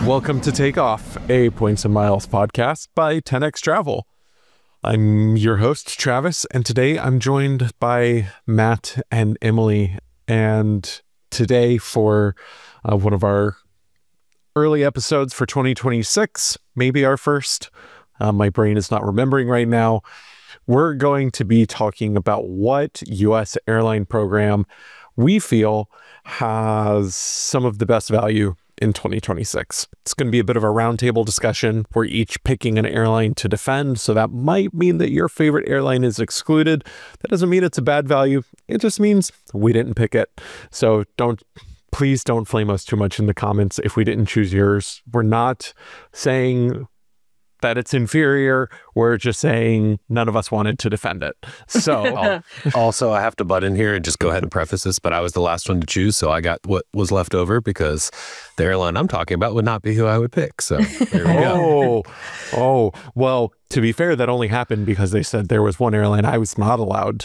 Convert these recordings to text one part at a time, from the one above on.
Welcome to Take Off, a Points and Miles podcast by 10X Travel. I'm your host, Travis, and today I'm joined by Matt and Emily. And today for one of our early episodes for 2026, maybe our first, my brain is not remembering right now, we're going to be talking about what U.S. airline program we feel has some of the best value in 2026. It's going to be a bit of a roundtable discussion. We're each picking an airline to defend, so that might mean that your favorite airline is excluded. That doesn't mean it's a bad value. It just means we didn't pick it. So please don't flame us too much in the comments if we didn't choose yours. We're not saying that it's inferior. We're just saying none of us wanted to defend it. So also, I have to butt in here and just go ahead and preface this, but I was the last one to choose, so I got what was left over because the airline I'm talking about would not be who I would pick. So there we go. Well, to be fair, that only happened because they said there was one airline I was not allowed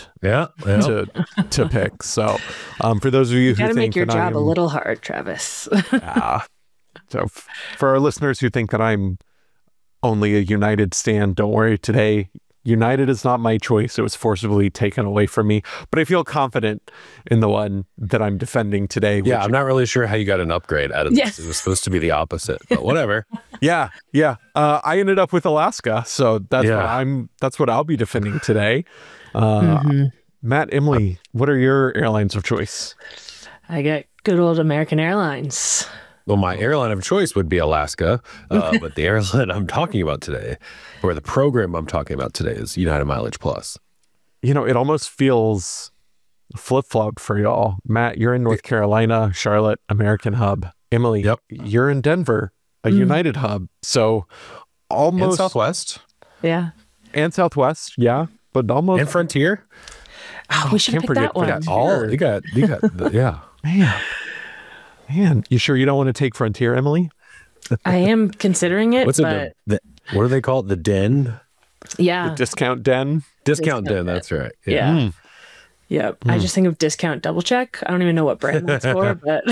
to pick. So for those of you who think make your that job a little hard, Travis. So for our listeners who think that I'm only a United stan, don't worry. Today, United is not my choice. It was forcibly taken away from me. But I feel confident in the one that I'm defending today. Yeah, I'm not really sure how you got an upgrade out of this. It was supposed to be the opposite, but whatever. Yeah. I ended up with Alaska, so that's what I'll be defending today. Matt, Emily, what are your airlines of choice? I got good old American Airlines. Well, my airline of choice would be Alaska, but the airline I'm talking about today, or the program I'm talking about today, is United Mileage Plus. You know, it almost feels flip-flop for y'all. Matt, you're in North Carolina, Charlotte, American hub. Emily, you're in Denver, a United hub. So almost... And Southwest. Yeah. And Southwest, yeah. But almost... And Frontier. Oh, we should have picked that one. You got yeah. Man, you sure you don't want to take Frontier, Emily? I am considering it. What's it? What do they call it? The Den? Yeah. The discount den? Discount Den, that's right. Yeah. Yep. I just think of Discount Double Check. I don't even know what brand that's for, but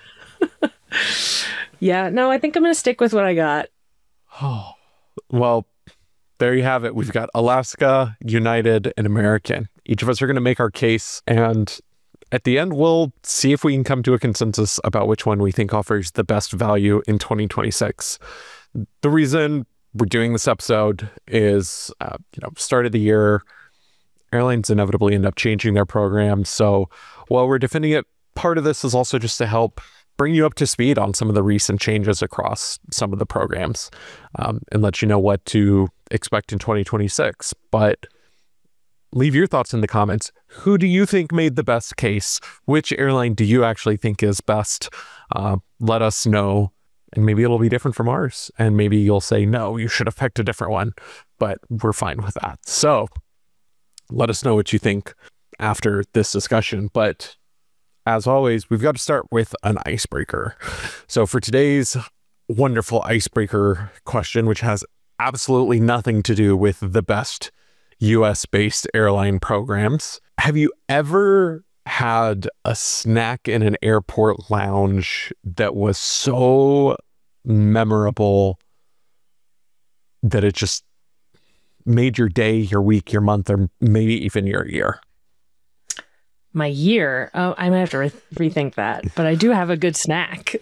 yeah, no, I think I'm going to stick with what I got. Oh, well, there you have it. We've got Alaska, United, and American. Each of us are going to make our case, and at the end, we'll see if we can come to a consensus about which one we think offers the best value in 2026. The reason we're doing this episode is, start of the year, airlines inevitably end up changing their programs. So while we're defending it, part of this is also just to help bring you up to speed on some of the recent changes across some of the programs, and let you know what to expect in 2026. But leave your thoughts in the comments. Who do you think made the best case? Which airline do you actually think is best? Let us know, and maybe it'll be different from ours. And maybe you'll say, no, you should have picked a different one, but we're fine with that. So let us know what you think after this discussion. But as always, we've got to start with an icebreaker. So for today's wonderful icebreaker question, which has absolutely nothing to do with the best US-based airline programs. Have you ever had a snack in an airport lounge that was so memorable that it just made your day, your week, your month, or maybe even your year? My year? Oh, I might have to rethink that, but I do have a good snack.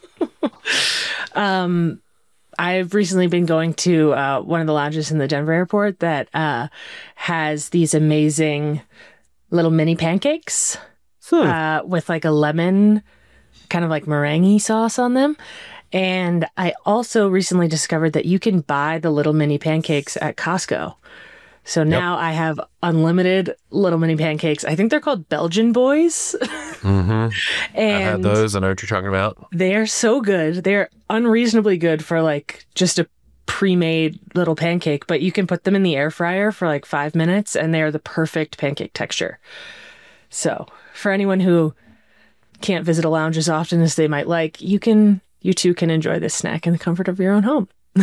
I've recently been going to one of the lounges in the Denver airport that has these amazing little mini pancakes with like a lemon, kind of like meringue sauce on them. And I also recently discovered that you can buy the little mini pancakes at Costco. So now I have unlimited little mini pancakes. I think they're called Belgian Boys. And I had those. I know what you're talking about. They are so good. They're unreasonably good for like just a pre-made little pancake, but you can put them in the air fryer for like 5 minutes and they are the perfect pancake texture. So for anyone who can't visit a lounge as often as they might like, you too can enjoy this snack in the comfort of your own home.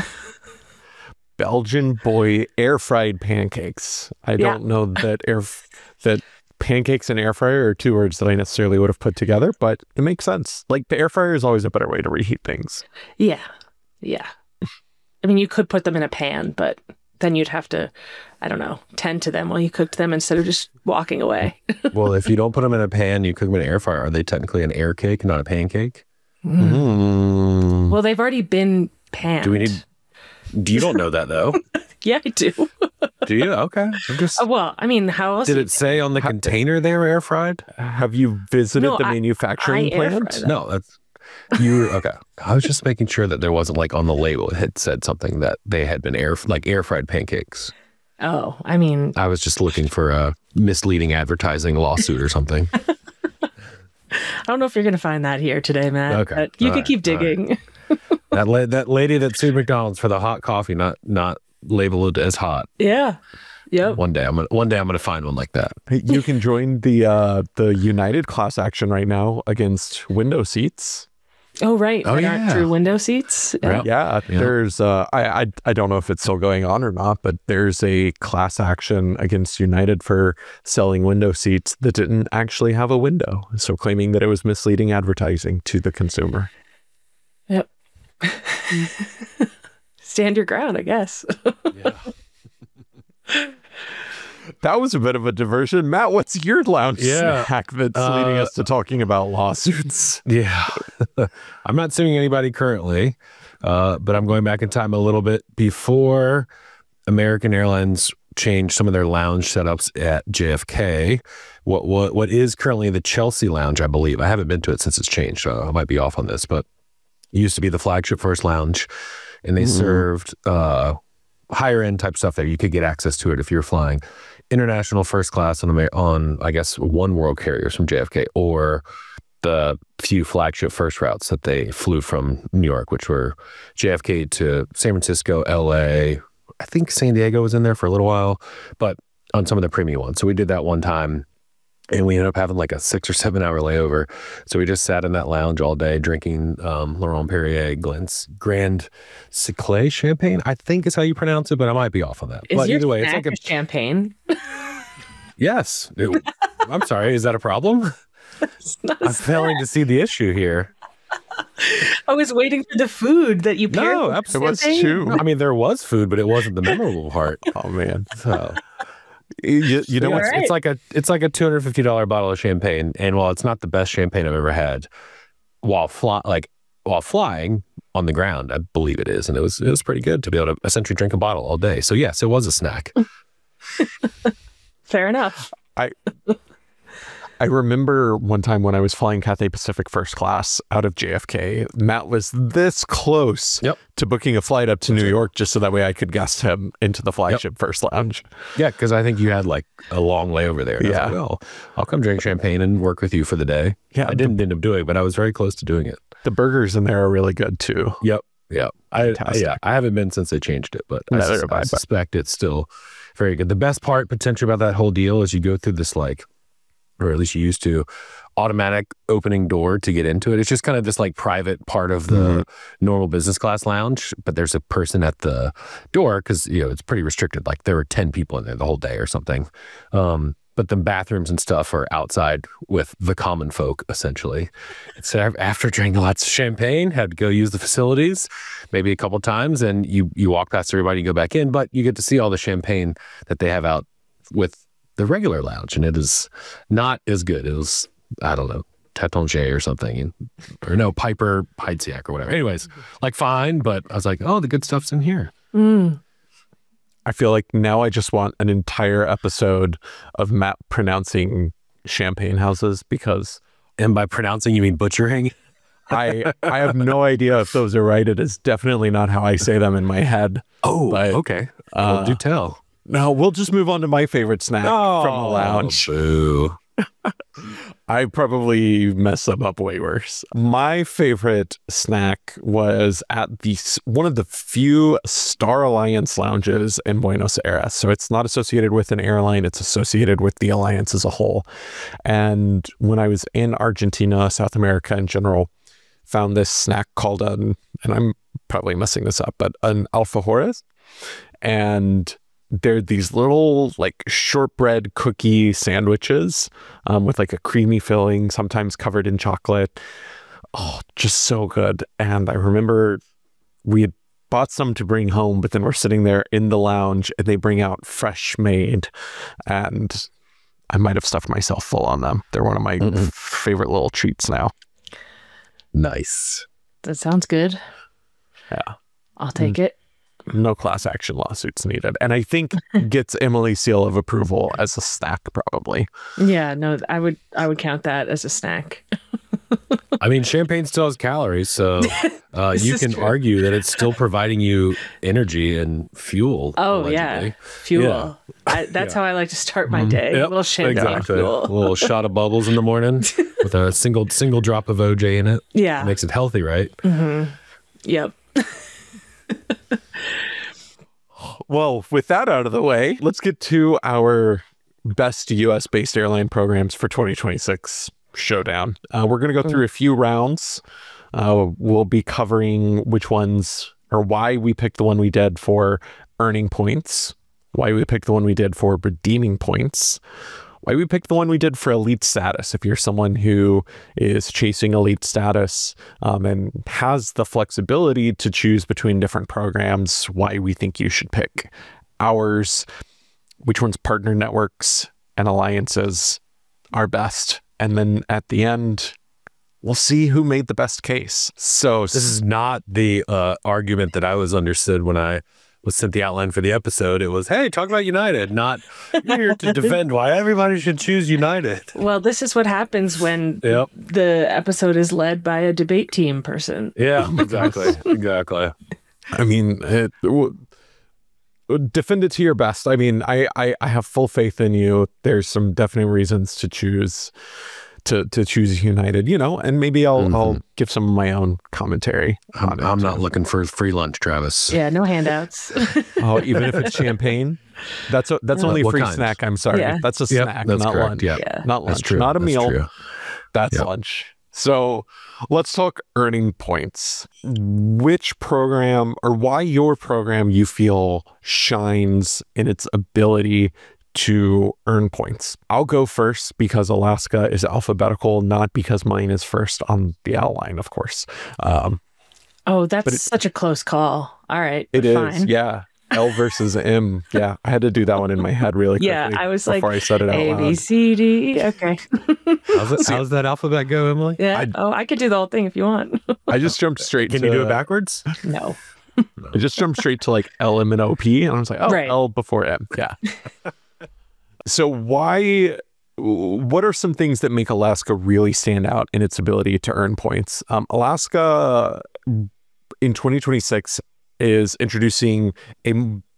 Belgian Boy air fried pancakes. I don't know that pancakes and air fryer are two words that I necessarily would have put together, but it makes sense. Like the air fryer is always a better way to reheat things. Yeah. Yeah. I mean, you could put them in a pan, but then you'd have to, I don't know, tend to them while you cooked them instead of just walking away. Well, if you don't put them in a pan, you cook them in an air fryer. Are they technically an air cake, not a pancake? Well, they've already been panned. You don't know that though. Yeah, I do. Do you? Okay. I'm just. Well, I mean, how else? Did it say on the container they were air fried? Have you visited No, the I manufacturing air plant? fry them. No, that's you. Okay. I was just making sure that there wasn't like on the label it had said something that they had been air fried pancakes. Oh, I mean, I was just looking for a misleading advertising lawsuit or something. I don't know if you're going to find that here today, Matt. Okay. But you All could right. keep digging. That lady that sued McDonald's for the hot coffee not labeled as hot. Yeah. Yep. One day I'm gonna find one like that. You can join the United class action right now against window seats. Oh, right. Oh, that yeah. aren't true window seats. Right. Yeah, Yeah. there's I don't know if it's still going on or not, but there's a class action against United for selling window seats that didn't actually have a window, so claiming that it was misleading advertising to the consumer. Yep. Stand your ground, I guess. That was a bit of a diversion. Matt, what's your lounge Yeah. hack that's leading us to talking about lawsuits? Yeah. I'm not suing anybody currently, but I'm going back in time a little bit before American Airlines changed some of their lounge setups at JFK. What is currently the Chelsea Lounge, I believe. I haven't been to it since it's changed, so I might be off on this, but it used to be the flagship first lounge, and they served higher end type stuff there. You could get access to it if you were flying international first class on I guess one world carriers from JFK, or the few flagship first routes that they flew from New York, which were JFK to San Francisco, LA. I think San Diego was in there for a little while, but on some of the premium ones. So we did that one time, and we ended up having like a 6 or 7 hour layover. So we just sat in that lounge all day drinking Laurent Perrier Grand Cyclé champagne, I think is how you pronounce it, but I might be off on that. Is but your either way, it's snack like a champagne? Yes. I'm sorry. Is that a problem? It's not I'm failing to see the issue here. I was waiting for the food that you paired No, with absolutely. It was champagne. too. I mean, there was food, but it wasn't the memorable part. Oh man, So you know All what's right. it's like a $250 bottle of champagne, and while it's not the best champagne I've ever had, while flying on the ground, I believe it is, and it was pretty good to be able to essentially drink a bottle all day. So yes, it was a snack. Fair enough. I remember one time when I was flying Cathay Pacific first class out of JFK, Matt was this close Yep. to booking a flight up to New York just so that way I could guest him into the flagship first lounge. Yeah, because I think you had like a long layover there. And I was Yeah. like, well, I'll come drink champagne and work with you for the day. Yeah, I didn't end up doing it, but I was very close to doing it. The burgers in there are really good too. Yep. Fantastic. I haven't been since they changed it, but Neither have I, I but- suspect it's still very good. The best part potentially about that whole deal is you go through this or at least you used to, automatic opening door to get into it. It's just kind of this like private part of the normal business class lounge, but there's a person at the door because, it's pretty restricted. Like there were 10 people in there the whole day or something. But the bathrooms and stuff are outside with the common folk, essentially. So after drinking lots of champagne, had to go use the facilities maybe a couple times, and you walk past everybody and go back in, but you get to see all the champagne that they have out with the regular lounge, and it is not as good. It was, I don't know, Tatangier or something, or no, Piper Heidsieck or whatever. Anyways, fine, but I was like, oh, the good stuff's in here. I feel like now I just want an entire episode of Matt pronouncing champagne houses because And by pronouncing, you mean butchering? I have no idea if those are right. It is definitely not how I say them in my head. Oh, But, okay. Well, do tell. No, we'll just move on to my favorite snack from the lounge. Boo. I probably mess them up way worse. My favorite snack was at one of the few Star Alliance lounges in Buenos Aires. So it's not associated with an airline, it's associated with the alliance as a whole. And when I was in Argentina, South America in general, found this snack called and I'm probably messing this up, but an alfajores. And they're these little shortbread cookie sandwiches with a creamy filling, sometimes covered in chocolate. Oh, just so good. And I remember we had bought some to bring home, but then we're sitting there in the lounge and they bring out fresh made, and I might have stuffed myself full on them. They're one of my favorite little treats now. Nice. That sounds good. Yeah. I'll take it. No class action lawsuits needed. And I think gets Emily's seal of approval as a snack, probably. Yeah, no, I would count that as a snack. I mean, champagne still has calories, so you can argue that it's still providing you energy and fuel. Oh, allegedly. yeah. Fuel. Yeah. That's how I like to start my day. Yep, A little champagne fuel. A little shot of bubbles in the morning with a single drop of OJ in it. Yeah. It makes it healthy, right? Mm-hmm. Yep. Well, with that out of the way, let's get to our best US-based airline programs for 2026 showdown. We're going to go through a few rounds. We'll be covering which ones or why we picked the one we did for earning points, why we picked the one we did for redeeming points, why we picked the one we did for elite status. If you're someone who is chasing elite status and has the flexibility to choose between different programs, why we think you should pick ours, which ones partner networks and alliances are best. And then at the end, we'll see who made the best case. So this is not the argument that I was understood when I was sent the outline for the episode. It was, hey, talk about United, not you're here to defend why everybody should choose United. Well, this is what happens when the episode is led by a debate team person. Yeah, exactly. Exactly. I mean, defend it to your best. I mean, I have full faith in you. There's some definite reasons to choose to choose United, you know, and maybe I'll give some of my own commentary. I'm not looking for free lunch, Travis. Yeah, no handouts. Oh, even if it's champagne, that's only a free kind? snack. I'm sorry, that's a snack, that's not correct. lunch. Yeah. Not lunch, That's true. not a That's meal. true. That's lunch. So let's talk earning points. Which program or why your program you feel shines in its ability to earn points? I'll go first because Alaska is alphabetical, not because mine is first on the outline, of course. That's such a close call. All right. It is, fine. yeah. L versus M. Yeah, I had to do that one in my head really quickly. Yeah, I was before I said it out A, loud. B, C, D. Okay. How's that alphabet go, Emily? Yeah. I could do the whole thing if you want. I just jumped straight Can to... you do it backwards? No. I just jumped straight to like L, M, and O, P, and I was like, oh, Right. L before M. Yeah. So what are some things that make Alaska really stand out in its ability to earn points? Alaska in 2026 is introducing a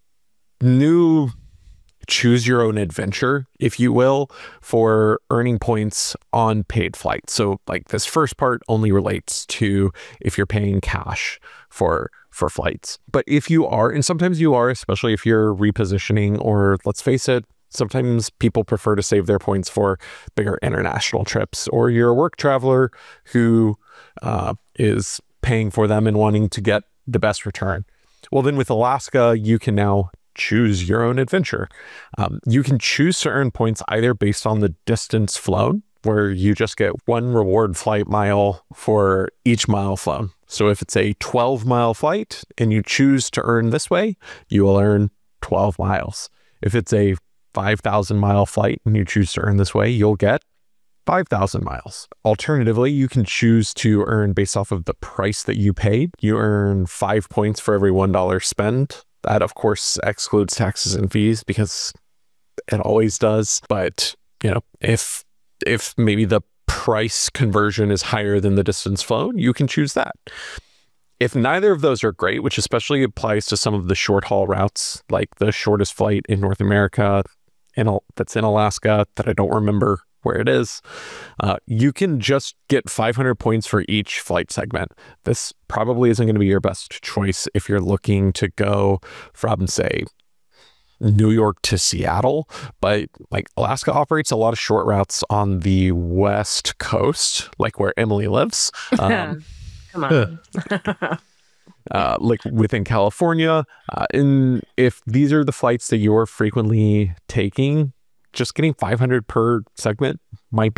new choose your own adventure, if you will, for earning points on paid flights. So like this first part only relates to if you're paying cash for flights. But if you are, and sometimes you are, especially if you're repositioning, or let's face it, sometimes people prefer to save their points for bigger international trips, or you're a work traveler who is paying for them and wanting to get the best return. Well, then with Alaska, you can now choose your own adventure. You can choose to earn points either based on the distance flown, where you just get one reward flight mile for each mile flown. So if it's a 12-mile flight and you choose to earn this way, you will earn 12 miles. If it's a 5,000-mile flight and you choose to earn this way, you'll get 5,000 miles. Alternatively, you can choose to earn based off of the price that you paid. You earn 5 points for every $1 spent. That, of course, excludes taxes and fees because it always does. But, you know, if maybe the price conversion is higher than the distance flown, you can choose that. If neither of those are great, which especially applies to some of the short haul routes, like the shortest flight in North America that's in Alaska that I don't remember where it is, you can just get 500 points for each flight segment. This probably isn't going to be your best choice if you're looking to go from, say, New York to Seattle, but like Alaska operates a lot of short routes on the West Coast, like where Emily lives. Come on. Like within California. And if these are the flights that you're frequently taking, just getting 500 per segment might be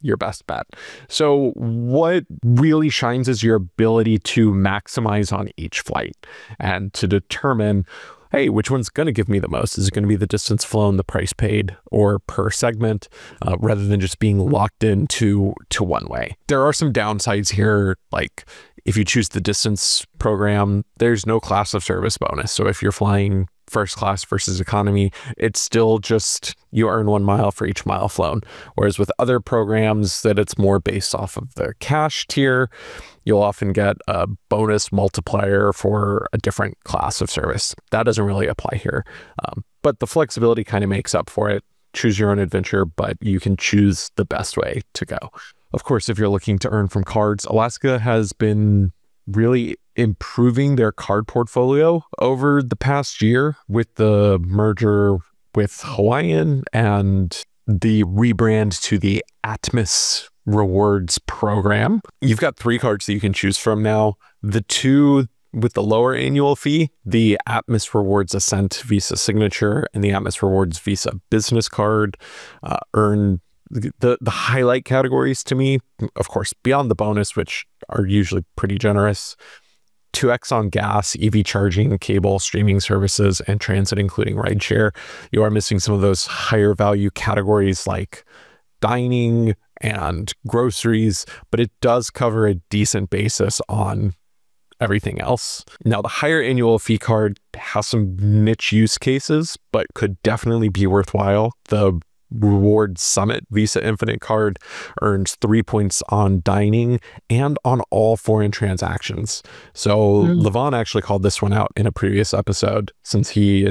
your best bet. So what really shines is your ability to maximize on each flight and to determine, hey, which one's going to give me the most? Is it going to be the distance flown, the price paid, or per segment, rather than just being locked into one way? There are some downsides here, like if you choose the distance program, there's no class of service bonus. So if you're flying first class versus economy, it's still just you earn 1 mile for each mile flown. Whereas with other programs that it's more based off of the cash tier, you'll often get a bonus multiplier for a different class of service. That doesn't really apply here. But the flexibility kind of makes up for it. Choose your own adventure, but you can choose the best way to go. Of course, if you're looking to earn from cards, Alaska has been really improving their card portfolio over the past year with the merger with Hawaiian and the rebrand to the Atmos Rewards program. You've got 3 cards that you can choose from now. The 2 with the lower annual fee, the Atmos Rewards Ascent Visa Signature and the Atmos Rewards Visa Business Card, earn the highlight categories to me, of course, beyond the bonus, which are usually pretty generous. 2x on gas, EV charging, cable, streaming services, and transit, including rideshare. You are missing some of those higher value categories like dining and groceries, but it does cover a decent basis on everything else. Now, the higher annual fee card has some niche use cases, but could definitely be worthwhile. The Rewards Summit Visa Infinite card earns 3 points on dining and on all foreign transactions. So Levon actually called this one out in a previous episode, since he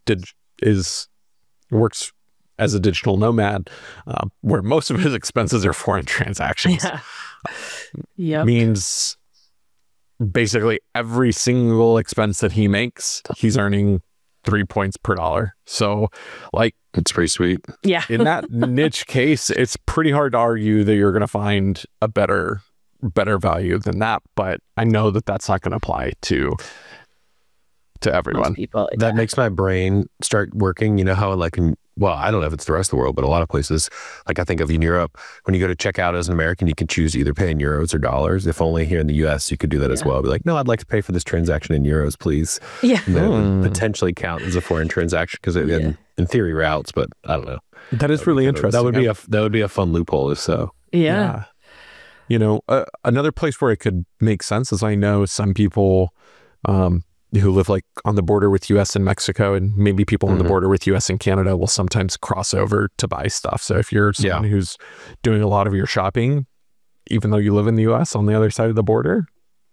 works as a digital nomad, where most of his expenses are foreign transactions. Yeah. Yep. Means basically every single expense that he makes, he's earning 3 points per dollar. So like, it's pretty sweet. Yeah. in that niche case, it's pretty hard to argue that you're going to find a better value than that. But I know that that's not going to apply to everyone. Most people, That makes my brain start working. You know how like well, I don't know if it's the rest of the world, but a lot of places, like I think of in Europe, when you go to check out as an American, you can choose to either pay in euros or dollars. If only here in the US, you could do that as well. Be like, no, I'd like to pay for this transaction in euros, please. Yeah. And that would potentially count as a foreign transaction because it in theory routes, but I don't know. That is really interesting. That would be a fun loophole if so. Yeah. You know, another place where it could make sense is I know some people who live like on the border with US and Mexico, and maybe people on the border with US and Canada will sometimes cross over to buy stuff. So if you're someone who's doing a lot of your shopping, even though you live in the US on the other side of the border,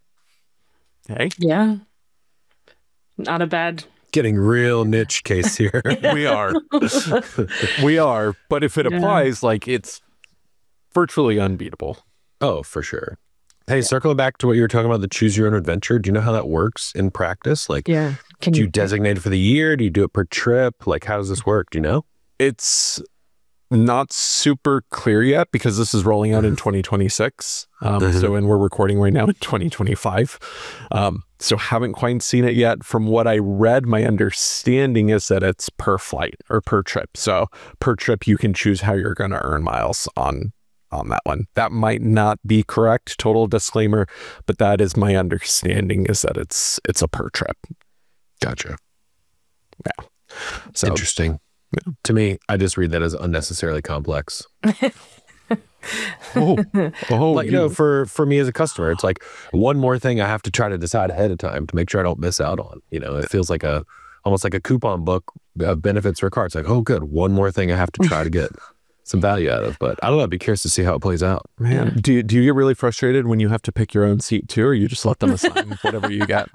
hey. Yeah. Not a bad. Getting real niche case here. We are. We are. But if it applies, like it's virtually unbeatable. Oh, for sure. Hey, circling back to what you were talking about, the choose your own adventure. Do you know how that works in practice? Like, do you designate it for the year? Do you do it per trip? Like, how does this work? Do you know? It's not super clear yet because this is rolling out in 2026. So, and we're recording right now in 2025. So haven't quite seen it yet. From what I read, my understanding is that it's per flight or per trip. So per trip, you can choose how you're going to earn miles on that one. That might not be correct, total disclaimer, but that is my understanding, is that it's a per trip. Gotcha. Yeah. So interesting. Yeah. To me, I just read that as unnecessarily complex. Like, you know, for me as a customer, it's like one more thing I have to try to decide ahead of time to make sure I don't miss out on. You know, it feels like almost like a coupon book of benefits for a car. It's like, oh, good, one more thing I have to try to get some value out of. But I don't know, I'd be curious to see how it plays out. Man, do you get really frustrated when you have to pick your own seat too, or you just let them assign whatever you get?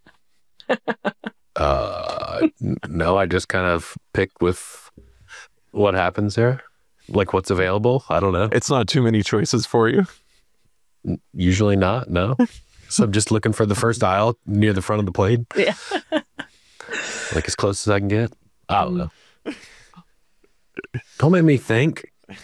No, I just kind of pick with what happens there, like what's available. I don't know. It's not too many choices for you. Usually not, no. So I'm just looking for the first aisle near the front of the plane. Yeah. Like as close as I can get. I don't know. Don't make me think.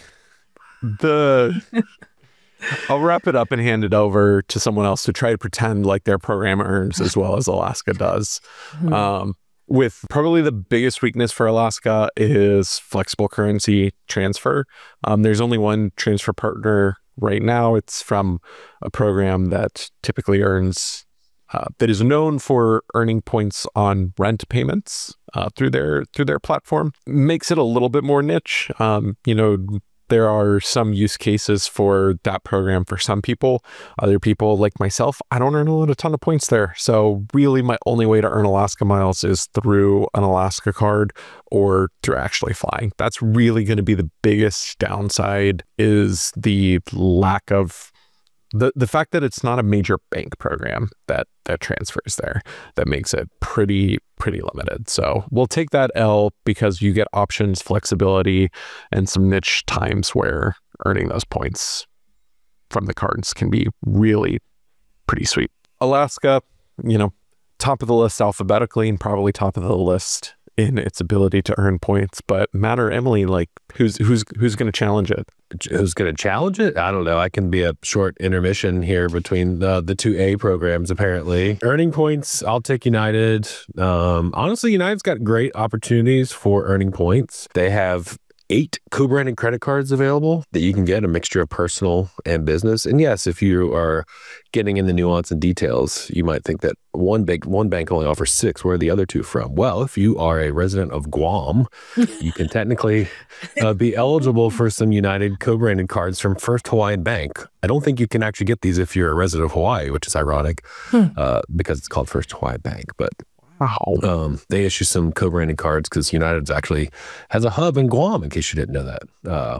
I'll wrap it up and hand it over to someone else to try to pretend like their program earns as well as Alaska does. with probably the biggest weakness for Alaska is flexible currency transfer. There's only one transfer partner right now. It's from a program that typically earns, that is known for earning points on rent payments through their platform. Makes it a little bit more niche. There are some use cases for that program for some people. Other people, like myself, I don't earn a ton of points there. So really my only way to earn Alaska miles is through an Alaska card or through actually flying. That's really going to be the biggest downside, is the lack of the fact that it's not a major bank program that transfers there. That makes it pretty limited. So we'll take that L because you get options, flexibility, and some niche times where earning those points from the cards can be really pretty sweet. Alaska, top of the list alphabetically and probably top of the list in its ability to earn points. But Matt or Emily, like who's going to challenge it? Who's going to challenge it? I don't know. I can be a short intermission here between the two A programs, apparently. Earning points, I'll take United. Honestly, United's got great opportunities for earning points. They have 8 co-branded credit cards available that you can get, a mixture of personal and business. And yes, if you are getting in the nuance and details, you might think that one bank only offers 6. Where are the other 2 from? Well, if you are a resident of Guam, you can technically be eligible for some United co-branded cards from First Hawaiian Bank. I don't think you can actually get these if you're a resident of Hawaii, which is ironic because it's called First Hawaiian Bank. But they issue some co-branded cards because United actually has a hub in Guam, in case you didn't know that.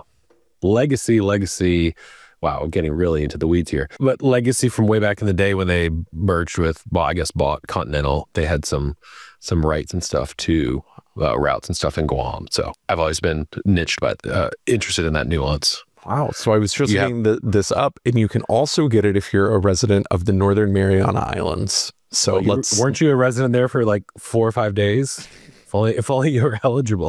Legacy. Wow, I'm getting really into the weeds here. But Legacy from way back in the day when they merged with, bought Continental, they had some rights and stuff to routes and stuff in Guam. So I've always been niched, but interested in that nuance. Wow. So I was just looking this up, and you can also get it if you're a resident of the Northern Mariana Islands. So weren't you a resident there for like 4 or 5 days? If only you were eligible.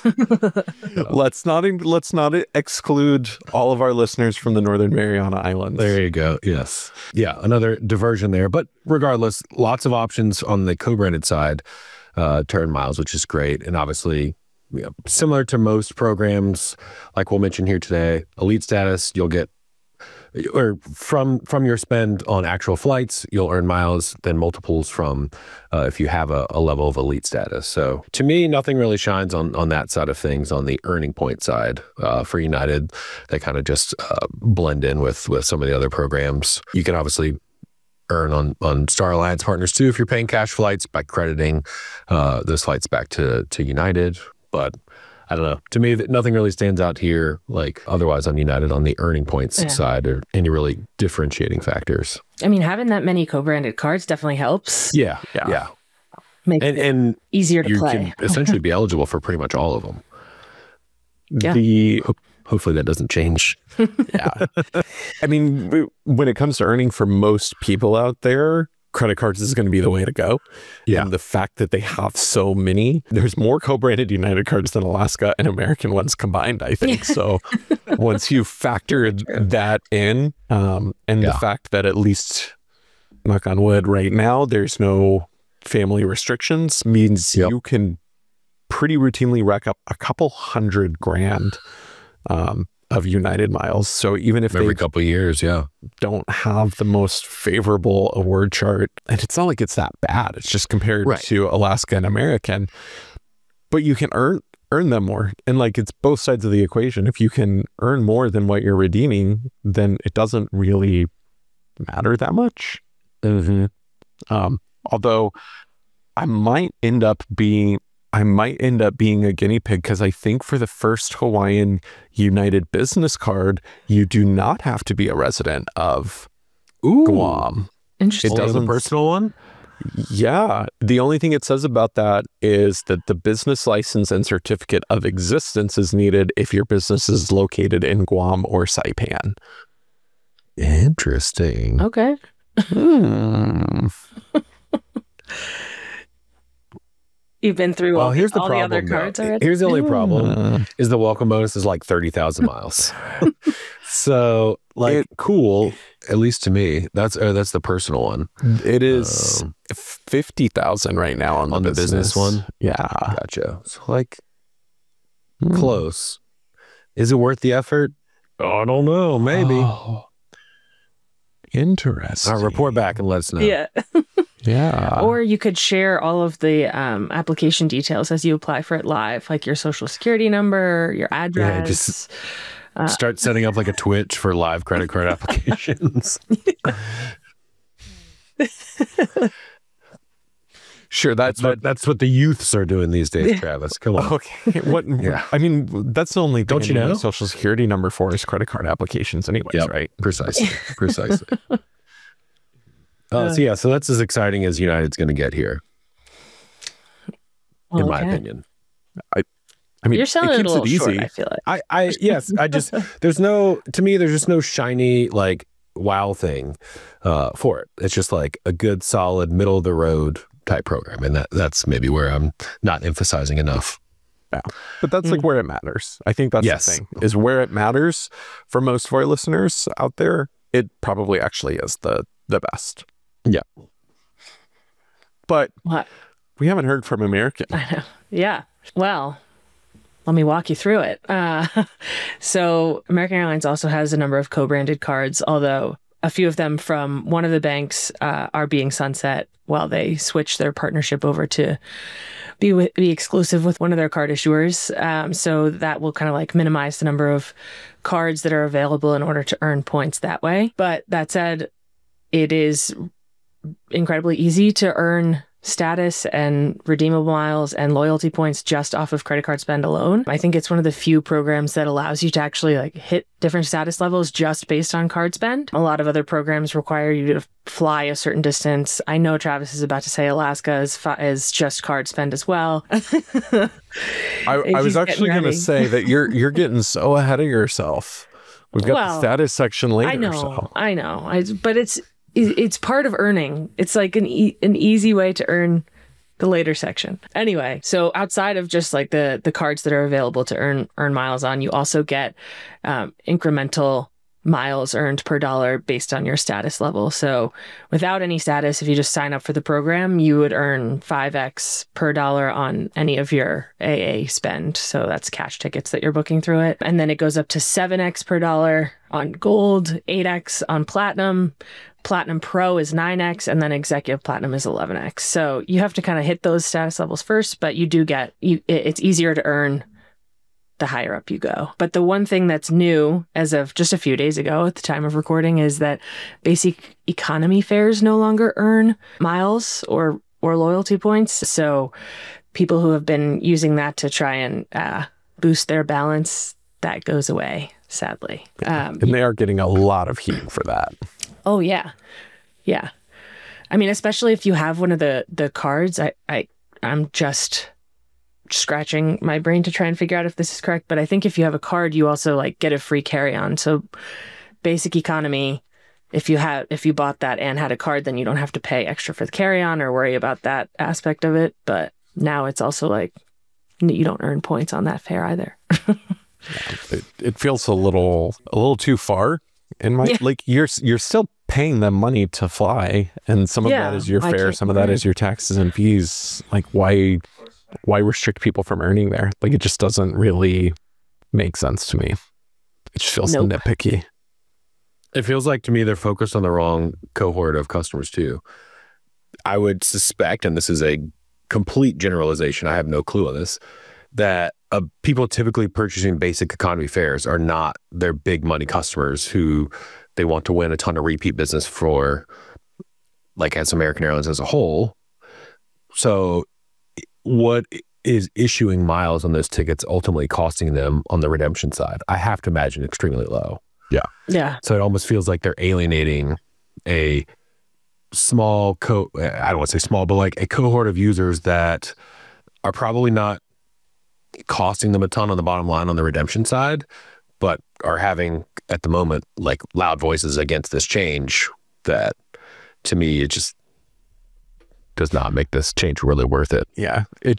Let's not exclude all of our listeners from the Northern Mariana Islands. There you go. Yes. Yeah. Another diversion there. But regardless, lots of options on the co-branded side to earn miles, which is great. And obviously, similar to most programs, like we'll mention here today, elite status, you'll get, or from your spend on actual flights, you'll earn miles, then multiples from if you have a level of elite status. So to me, nothing really shines on that side of things. On the earning point side for United, they kind of just blend in with some of the other programs. You can obviously earn on Star Alliance partners too if you're paying cash flights by crediting those flights back to United. But I don't know. To me, nothing really stands out here like otherwise on United on the earning points side, or any really differentiating factors. I mean, having that many co-branded cards definitely helps. Yeah. Makes it easier to play. You can essentially be eligible for pretty much all of them. Yeah. Hopefully that doesn't change. Yeah. I mean, when it comes to earning, for most people out there, credit cards is going to be the way to go. Yeah. And the fact that they have so many, there's more co-branded United cards than Alaska and American ones combined, I think. So once you factor that in, and the fact that, at least, knock on wood, right now, there's no family restrictions, means you can pretty routinely rack up a couple $100,000 of United miles. So even if every couple of years, don't have the most favorable award chart, and it's not like it's that bad, it's just compared to Alaska and American, but you can earn them more. And like, it's both sides of the equation. If you can earn more than what you're redeeming, then it doesn't really matter that much. Although I might end up being a guinea pig, because I think for the first Hawaiian United business card, you do not have to be a resident of Guam. Interesting. It doesn't. The personal one? Yeah. The only thing it says about that is that the business license and certificate of existence is needed if your business is located in Guam or Saipan. Interesting. Okay. You've been through Well, all, here's the all the other problem. cards already? Here's the only problem is the welcome bonus is like 30,000 miles. So like cool, at least to me. That's the personal one. It is 50,000 right now on the business one. Yeah. Gotcha. So like close. Is it worth the effort? I don't know. Maybe. Oh, interesting. Report back and let us know. Yeah. Yeah. Or you could share all of the application details as you apply for it live, like your social security number, your address. Yeah, just start setting up like a Twitch for live credit card applications. Sure, that's what the youths are doing these days, Travis. Come on. Okay. What? Yeah. I mean, that's the only thing. Don't you know? Social security number for is credit card applications, anyways, right? Precisely. So that's as exciting as United's going to get here, in my opinion. I mean, you're selling it a little easy. short, I feel like. To me, there's just no shiny like wow thing for it. It's just like a good, solid, middle of the road type program, and that's maybe where I'm not emphasizing enough. Yeah, but that's like where it matters. I think that's the thing, is where it matters for most of our listeners out there. It probably actually is the best. Yeah. But what? We haven't heard from American. I know. Yeah. Well, let me walk you through it. So American Airlines also has a number of co-branded cards, although a few of them from one of the banks are being sunset while they switch their partnership over to be exclusive with one of their card issuers. So that will kind of like minimize the number of cards that are available in order to earn points that way. But that said, it is incredibly easy to earn status and redeemable miles and loyalty points just off of credit card spend alone. I think it's one of the few programs that allows you to actually like hit different status levels just based on card spend. A lot of other programs require you to fly a certain distance. I know Travis is about to say Alaska is just card spend as well. I was actually going to say that you're getting so ahead of yourself. We've got the status section later. I know. But it's part of earning. It's like an easy way to earn the later section. Anyway, so outside of just like the cards that are available to earn miles on, you also get incremental miles earned per dollar based on your status level. So without any status, if you just sign up for the program, you would earn 5x per dollar on any of your AA spend. So that's cash tickets that you're booking through it. And then it goes up to 7x per dollar on gold, 8x on platinum. Platinum Pro is 9x, and then Executive Platinum is 11x. So you have to kind of hit those status levels first, but you do get, it's easier to earn the higher up you go. But the one thing that's new as of just a few days ago at the time of recording is that basic economy fares no longer earn miles or loyalty points. So people who have been using that to try and boost their balance, that goes away, sadly. And they are getting a lot of heat for that. Oh, yeah. Yeah. I mean, especially if you have one of the cards, I'm just scratching my brain to try and figure out if this is correct. But I think if you have a card, you also like get a free carry-on. So basic economy, if you bought that and had a card, then you don't have to pay extra for the carry-on or worry about that aspect of it. But now it's also like you don't earn points on that fare either. It feels a little too far. And like you're still paying them money to fly, and some of that is your fare, some of that is your taxes and fees. Like why restrict people from earning there? Like it just doesn't really make sense to me. It just feels nitpicky. It feels like to me they're focused on the wrong cohort of customers too. I would suspect, and this is a complete generalization, I have no clue on this, that people typically purchasing basic economy fares are not their big money customers who they want to win a ton of repeat business for, like as American Airlines as a whole. So what is issuing miles on those tickets ultimately costing them on the redemption side? I have to imagine extremely low. Yeah. Yeah. So it almost feels like they're alienating a small I don't want to say small, but like a cohort of users that are probably not costing them a ton on the bottom line on the redemption side, but are having at the moment like loud voices against this change that to me it just does not make this change really worth it. Yeah, it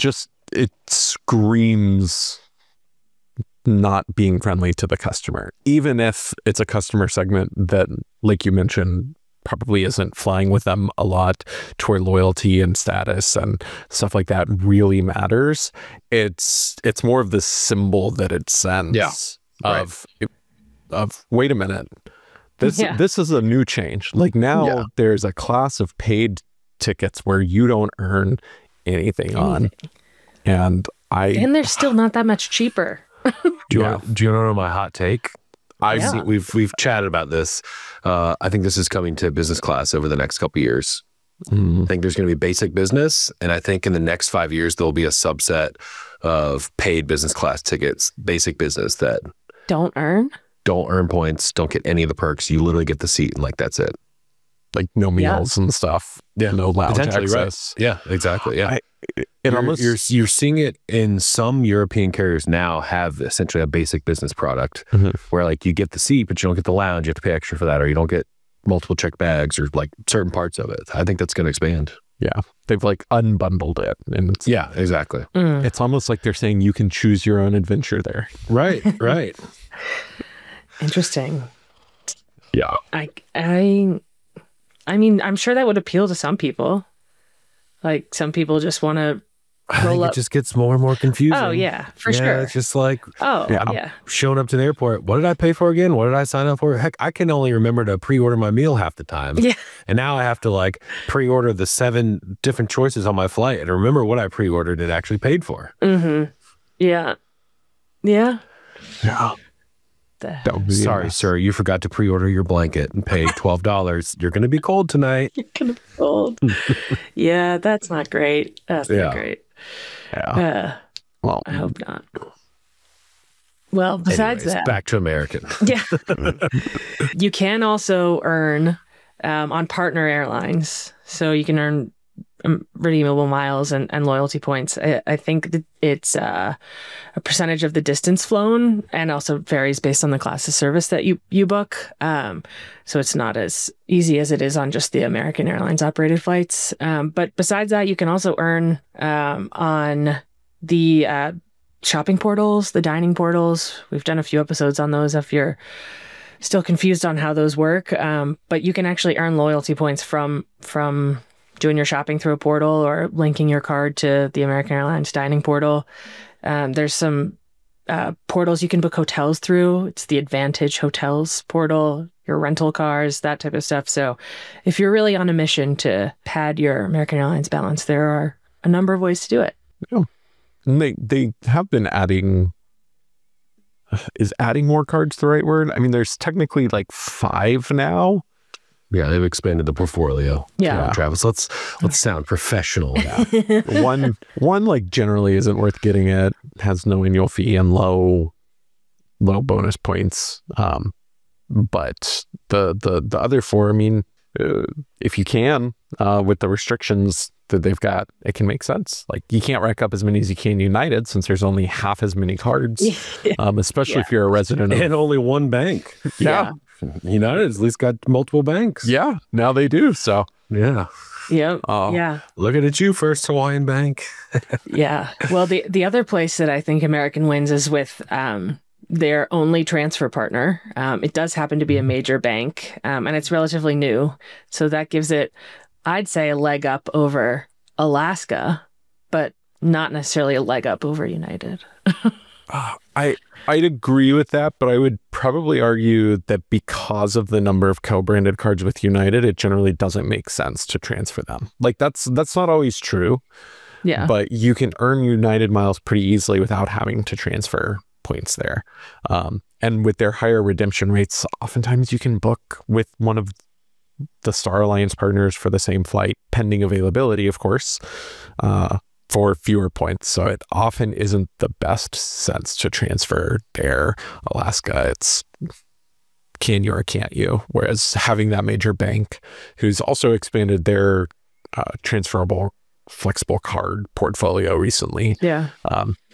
screams not being friendly to the customer, even if it's a customer segment that, like you mentioned, probably isn't flying with them a lot, to where loyalty and status and stuff like that really matters. It's more of the symbol that it sends of wait a minute, this is a new change. Like now there's a class of paid tickets where you don't earn anything on, and they're still not that much cheaper. Do you want to know my hot take? We've chatted about this. I think this is coming to business class over the next couple of years. I think there's going to be basic business, and I think in the next 5 years there'll be a subset of paid business class tickets, basic business, that don't earn points, don't get any of the perks. You literally get the seat, and like that's it. Like no meals and stuff. Yeah, no lounge access. Right. Yeah, exactly. Yeah. You're seeing it in some European carriers now have essentially a basic business product where like you get the seat, but you don't get the lounge. You have to pay extra for that, or you don't get multiple check bags or like certain parts of it. I think that's going to expand. Yeah. They've like unbundled it. And yeah, exactly. It's almost like they're saying you can choose your own adventure there. Right. Right. Interesting. Yeah. I mean, I'm sure that would appeal to some people. Like some people just want to roll up. It just gets more and more confusing. Oh yeah, for sure. It's just like, yeah. Showing up to the airport. What did I pay for again? What did I sign up for? Heck, I can only remember to pre-order my meal half the time. Yeah. And now I have to like pre-order the 7 different choices on my flight and remember what I pre-ordered and actually paid for. Mm-hmm. Yeah. Yeah. Yeah. Sorry, sir, you forgot to pre-order your blanket and pay $12. You're going to be cold tonight. You're going to be cold. Yeah, that's not great. That's not great. Yeah. Well, I hope not. Well, besides that, back to American. Yeah. You can also earn on partner airlines. So you can earn redeemable miles and loyalty points. I think that it's a percentage of the distance flown, and also varies based on the class of service that you book. So it's not as easy as it is on just the American Airlines operated flights. But besides that, you can also earn on the shopping portals, the dining portals. We've done a few episodes on those if you're still confused on how those work. But you can actually earn loyalty points from doing your shopping through a portal or linking your card to the American Airlines dining portal. There's some portals you can book hotels through. It's the Advantage Hotels portal, your rental cars, that type of stuff. So if you're really on a mission to pad your American Airlines balance, there are a number of ways to do it. Yeah. And they have been adding... Is adding more cards the right word? I mean, there's technically like 5 now. Yeah, they've expanded the portfolio. Yeah. Travis, let's sound professional. One like generally isn't worth getting. It has no annual fee and low bonus points. But the other 4, I mean, if you can, with the restrictions that they've got, it can make sense. Like you can't rack up as many as you can United, since there's only half as many cards. Especially if you're a resident and only one bank. Yeah. United at least got multiple banks. Yeah, now they do. So yeah. Yep. Oh. Yeah. Looking at you, First Hawaiian Bank. Yeah. Well, the other place that I think American wins is with their only transfer partner. It does happen to be a major bank, and it's relatively new. So that gives it, I'd say, a leg up over Alaska, but not necessarily a leg up over United. I'd agree with that, but I would probably argue that because of the number of co-branded cards with United, it generally doesn't make sense to transfer them. Like that's not always true. Yeah. But you can earn United miles pretty easily without having to transfer points there. And with their higher redemption rates, oftentimes you can book with one of the Star Alliance partners for the same flight, pending availability, of course, for fewer points. So it often isn't the best sense to transfer there. Alaska, it's can you or can't you? Whereas having that major bank who's also expanded their transferable flexible card portfolio recently,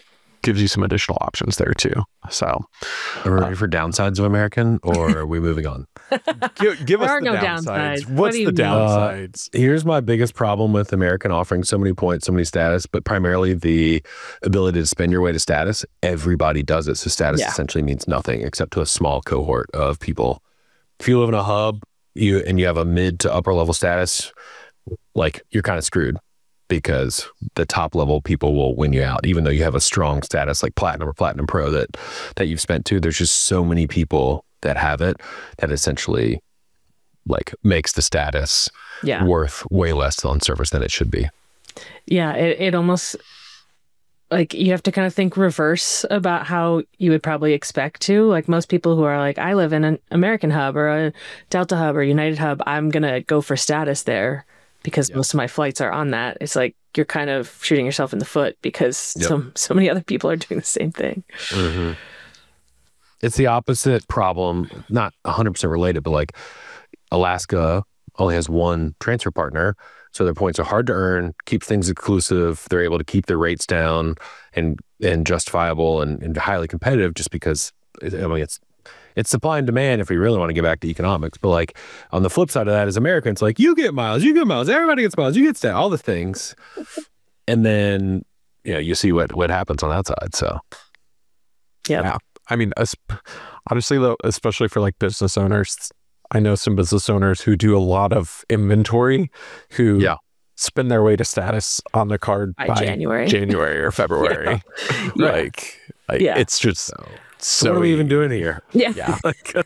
gives you some additional options there too. So, are we ready for downsides of American, or are we moving on? Give us There are the no downsides. downsides. What What's do you the mean? downsides? Here's my biggest problem with American offering so many points, so many status, but primarily the ability to spend your way to status. Everybody does it. So status essentially means nothing except to a small cohort of people. If you live in a hub and you have a mid to upper level status, like you're kind of screwed, because the top level people will win you out, even though you have a strong status like Platinum or Platinum Pro that you've spent to. There's just so many people that have it that essentially like makes the status worth way less on service than it should be. Yeah, it almost like you have to kind of think reverse about how you would probably expect to. Like most people who are like, I live in an American hub or a Delta hub or United hub, I'm going to go for status there because most of my flights are on that. It's like you're kind of shooting yourself in the foot because so many other people are doing the same thing. Mm-hmm. It's the opposite problem, not 100% related, but like Alaska only has one transfer partner, so their points are hard to earn, keep things exclusive. They're able to keep their rates down and justifiable and highly competitive just because, I mean, it's supply and demand if we really want to get back to economics. But like on the flip side of that is America. It's like, you get miles, everybody gets miles, you get stat, all the things. And then, you see what happens on that side. So, yeah. I mean, honestly, though, especially for like business owners, I know some business owners who do a lot of inventory who spin their way to status on the card by January or February. Like, it's just so what are we even doing here? Yeah.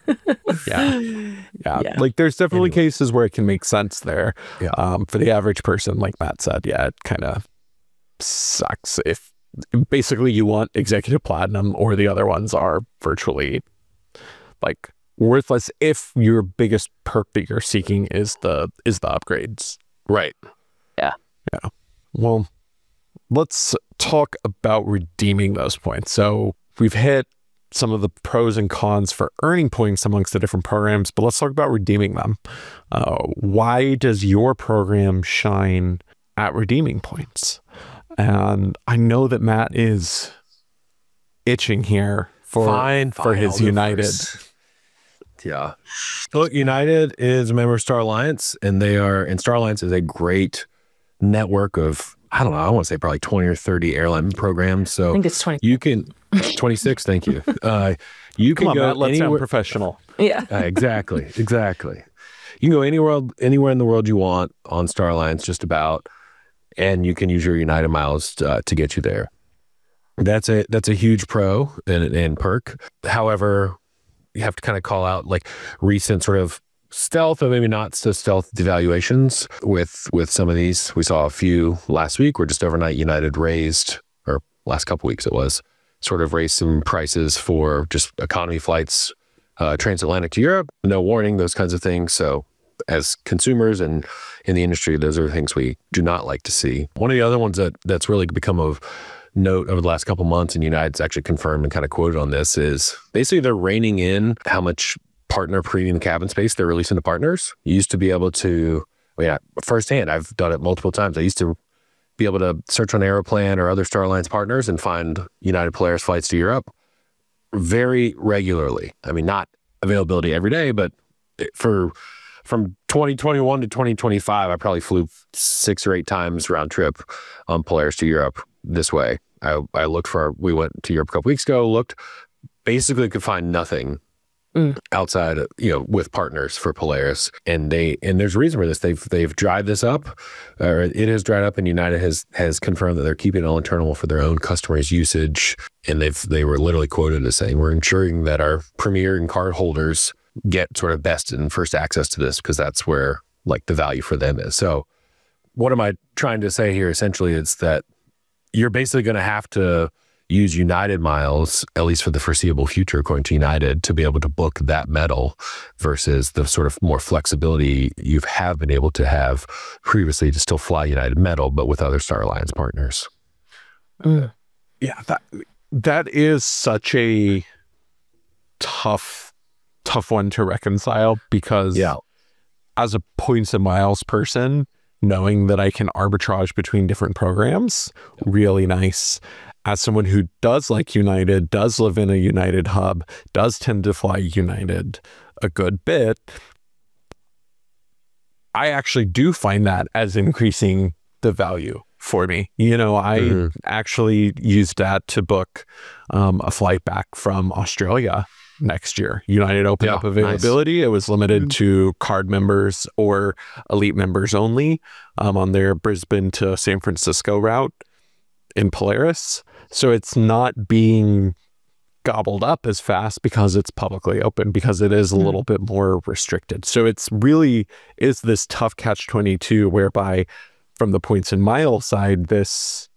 Like there's definitely cases where it can make sense there. For the average person, like Matt said, it kind of sucks if basically you want executive platinum or the other ones are virtually like worthless if your biggest perk that you're seeking is the upgrades. Right. Yeah. Well, let's talk about redeeming those points. So we've hit some of the pros and cons for earning points amongst the different programs, but let's talk about redeeming them. Why does your program shine at redeeming points? And I know that Matt is itching here for his United. Yeah. Look, United is a member of Star Alliance, and Star Alliance is a great network of, I don't know, I want to say probably 20 or 30 airline programs. So I think it's 20. You can 26. Thank you. You can go Matt, let's sound professional. Yeah. Exactly. You can go anywhere in the world you want on Star Alliance, just about, and you can use your United miles to get you there. That's a huge pro and perk. However, you have to kind of call out like recent sort of stealth or maybe not so stealth devaluations with some of these. We saw a few last week where just overnight United raised, or last couple weeks it was, sort of raised some prices for just economy flights, transatlantic to Europe, no warning, those kinds of things. So as consumers and in the industry, those are things we do not like to see. One of the other ones that's really become of note over the last couple months, and United's actually confirmed and kind of quoted on this, is basically they're reining in how much partner premium cabin space they're releasing to partners. You used to be able to, firsthand, I've done it multiple times. I used to be able to search on Aeroplan or other Star Alliance partners and find United Polaris flights to Europe very regularly. I mean, not availability every day, but from 2021 to 2025, I probably flew 6 or 8 times round trip on Polaris to Europe this way. I looked we went to Europe a couple weeks ago, basically could find nothing outside, with partners for Polaris. And there's a reason for this. They've dried this up, or it has dried up, and United has confirmed that they're keeping it all internal for their own customers' usage. And they were literally quoted as saying, we're ensuring that our Premier and card holders get sort of best and first access to this because that's where like the value for them is. So what am I trying to say here essentially is that you're basically going to have to use United miles, at least for the foreseeable future, according to United, to be able to book that metal versus the sort of more flexibility you have been able to have previously to still fly United metal, but with other Star Alliance partners. Yeah, that is such a tough one to reconcile because as a points and miles person, knowing that I can arbitrage between different programs, really nice. as someone who does like United, does live in a United hub, does tend to fly United a good bit, I actually do find that as increasing the value for me. I actually used that to book a flight back from Australia next year. United opened up availability. Nice. It was limited to card members or elite members only on their Brisbane to San Francisco route in Polaris. So it's not being gobbled up as fast because it's publicly open, because it is a little bit more restricted. So it's really is this tough catch-22 whereby from the points and mile side, this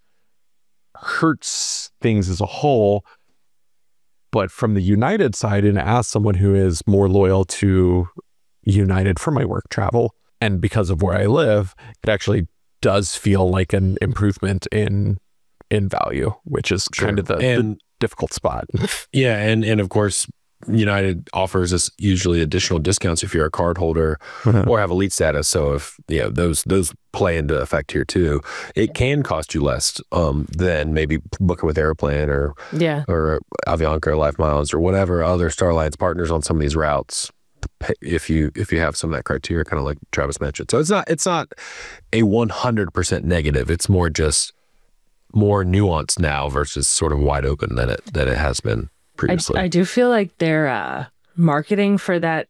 hurts things as a whole. But from the United side, and as someone who is more loyal to United for my work travel, and because of where I live, it actually does feel like an improvement in value, which is kind of the difficult spot. Yeah, and of course, United offers us usually additional discounts if you're a card holder or have elite status. So if those play into effect here too. It can cost you less than maybe booking with Aeroplan or Avianca or Life Miles or whatever other Star Alliance partners on some of these routes. If you have some of that criteria, kind of like Travis mentioned. So it's not a 100% negative. It's more just more nuanced now versus sort of wide open than it has been previously. I do feel like their marketing for that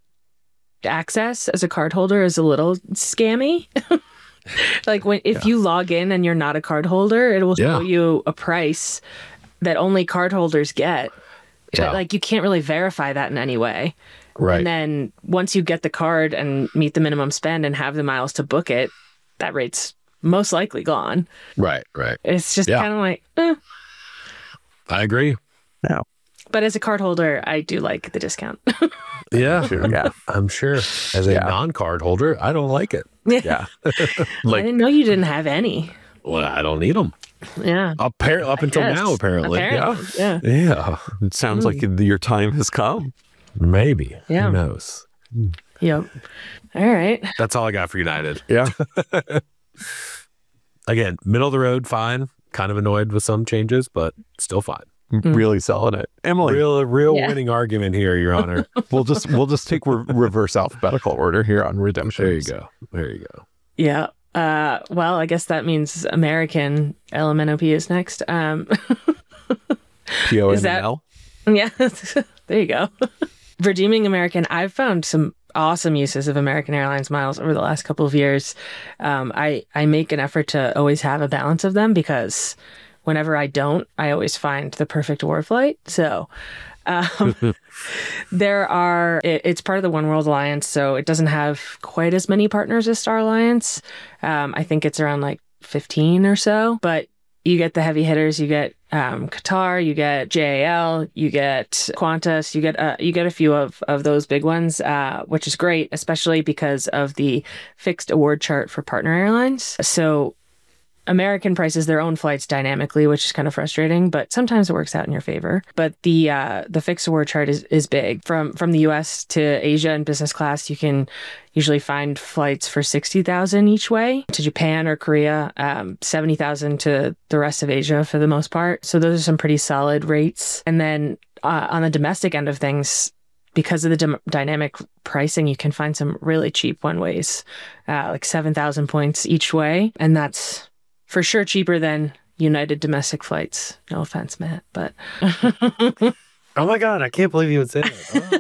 access as a card holder is a little scammy. Like if you log in and you're not a card holder, it will show you a price that only card holders get. But like you can't really verify that in any way. Right. And then once you get the card and meet the minimum spend and have the miles to book it, that rate's most likely gone. Right. It's just kind of like, I agree. No. But as a card holder, I do like the discount. Yeah, I'm sure. As a non-card holder, I don't like it. Yeah. I didn't know you didn't have any. Well, I don't need them. Yeah. Up until now, apparently. Yeah. It sounds like your time has come. Maybe. Yeah. Who knows? Yep. All right. That's all I got for United. Yeah. Again, middle of the road, fine. Kind of annoyed with some changes, but still fine. Really selling it, Emily. Real winning argument here, Your Honor. We'll just take reverse alphabetical order here on redemption. There you go. Yeah. Well, I guess that means American LMNOP is next. PONL. Yeah. There you go. Redeeming American. I've found some awesome uses of American Airlines miles over the last couple of years. I make an effort to always have a balance of them because whenever I don't, I always find the perfect war flight. So it's part of the One World Alliance, so it doesn't have quite as many partners as Star Alliance. I think it's around like 15 or so, but you get the heavy hitters. You get Qatar, you get JAL, you get Qantas, you get a few of those big ones, which is great, especially because of the fixed award chart for partner airlines. So American prices their own flights dynamically, which is kind of frustrating, but sometimes it works out in your favor. But the fixed award chart is big. From the US to Asia in business class, you can usually find flights for $60,000 each way to Japan or Korea, $70,000 to the rest of Asia for the most part. So those are some pretty solid rates. And then on the domestic end of things, because of the dynamic pricing, you can find some really cheap one ways, like 7,000 points each way, and that's for sure cheaper than United domestic flights. No offense, Matt, but oh my God, I can't believe you would say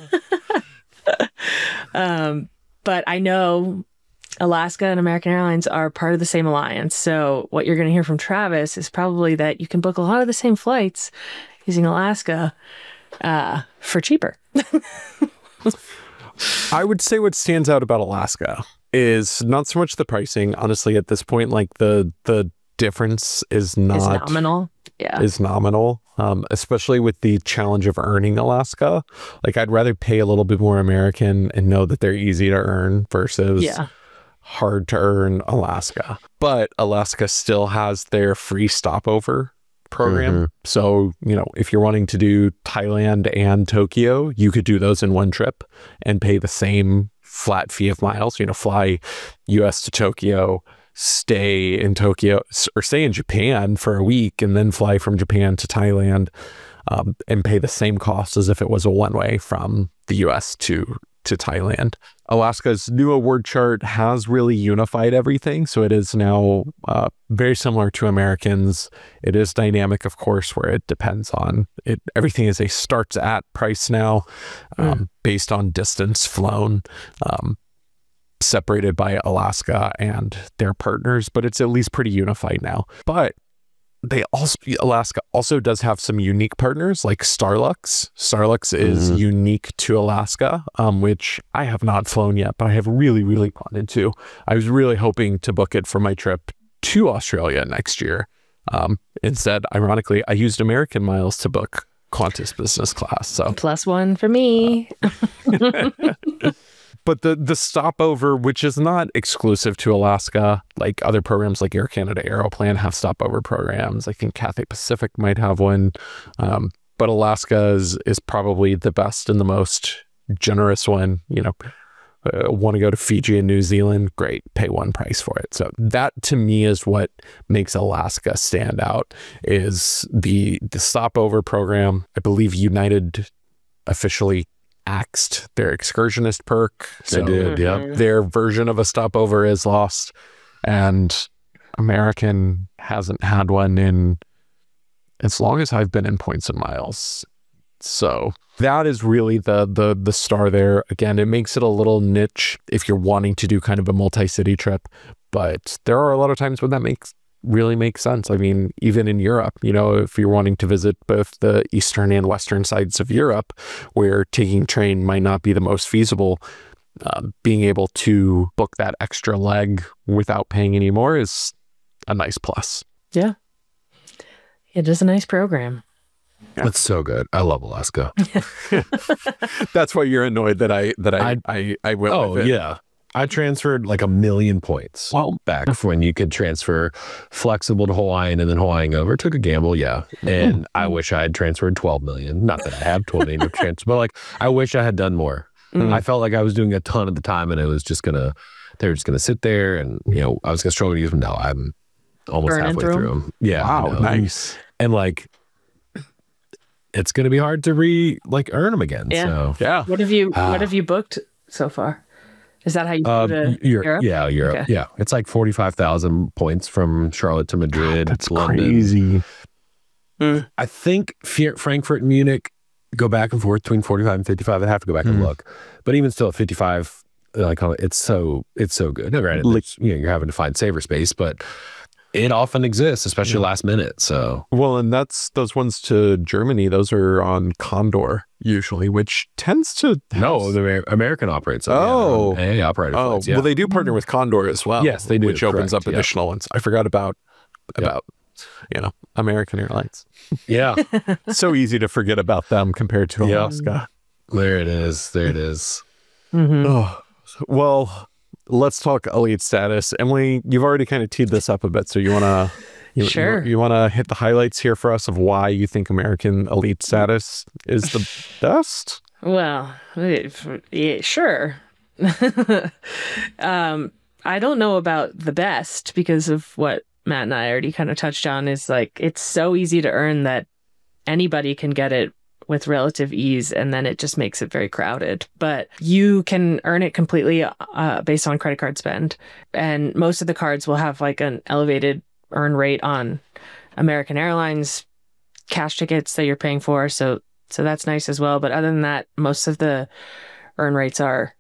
that. But I know Alaska and American Airlines are part of the same alliance. So what you're going to hear from Travis is probably that you can book a lot of the same flights using Alaska for cheaper. I would say what stands out about Alaska is not so much the pricing. Honestly, at this point, like the difference is nominal. Yeah. Is nominal. Especially with the challenge of earning Alaska. Like I'd rather pay a little bit more American and know that they're easy to earn versus hard to earn Alaska. But Alaska still has their free stopover program. So, if you're wanting to do Thailand and Tokyo, you could do those in one trip and pay the same flat fee of miles, fly US to Tokyo, stay in Tokyo or stay in Japan for a week and then fly from Japan to Thailand and pay the same cost as if it was a one-way from the US to Thailand. Alaska's new award chart has really unified everything. So it is now very similar to Americans. It is dynamic, of course, where it depends on it. Everything is a starts at price now based on distance flown, separated by Alaska and their partners, but it's at least pretty unified now. But Alaska also does have some unique partners like Starlux. Starlux is unique to Alaska, which I have not flown yet, but I have really, really wanted to. I was really hoping to book it for my trip to Australia next year. Instead, ironically, I used American miles to book Qantas business class. So +1 for me. But the stopover, which is not exclusive to Alaska, like other programs like Air Canada Aeroplan have stopover programs. I think Cathay Pacific might have one. But Alaska is probably the best and the most generous one. You know, want to go to Fiji and New Zealand? Great, pay one price for it. So that to me is what makes Alaska stand out, is the stopover program. I believe United officially axed their excursionist perk. So they did, yeah. Their version of a stopover is lost, and American hasn't had one in as long as I've been in Points and Miles. So that is really the star there. Again, it makes it a little niche if you're wanting to do kind of a multi-city trip, but there are a lot of times when that really makes sense. I mean, even in Europe, you know, if you're wanting to visit both the eastern and western sides of Europe, where taking train might not be the most feasible, being able to book that extra leg without paying any more is a nice plus. Yeah, it is a nice program. Yeah. That's so good. I love Alaska. That's why you're annoyed that I went with it. Yeah. I transferred like 1 million points back when you could transfer flexible to Hawaiian and then Hawaiian over. Took a gamble, yeah. And I wish I had transferred 12 million. Not that I have 12 million transfer, but like I wish I had done more. I felt like I was doing a ton at the time, and it was just they were just gonna sit there, and you know I was gonna struggle to use them. Now I'm almost halfway through them. Yeah. Wow, you know? nice. And like it's gonna be hard to earn them again. Yeah. So Yeah. What have you booked so far? Is that how you go to Europe? Yeah, Europe. Okay. Yeah, it's like 45,000 points from Charlotte to Madrid. That's London. crazy. I think Frankfurt and Munich go back and forth between 45 and 55. I have to go back and look, but even still at 55, like it's so good. Now, granted, you're having to find saver space, but it often exists, especially last minute. So and that's those ones to Germany. Those are on Condor usually, which tends to the American operates. AA operator flights, well, they do partner with Condor as well. Yes, they do, which opens up additional ones. I forgot about American Airlines. Yeah, so easy to forget about them compared to Alaska. There it is. Mm-hmm. Oh, well. Let's talk elite status. Emily, you've already kind of teed this up a bit, so you want to Sure. You want to hit the highlights here for us of why you think American elite status is the best? Well, yeah, sure. I don't know about the best because of what Matt and I already kind of touched on, is like it's so easy to earn that anybody can get it with relative ease, and then it just makes it very crowded. But you can earn it completely based on credit card spend, and most of the cards will have like an elevated earn rate on American Airlines cash tickets that you're paying for, so that's nice as well. But other than that, most of the earn rates are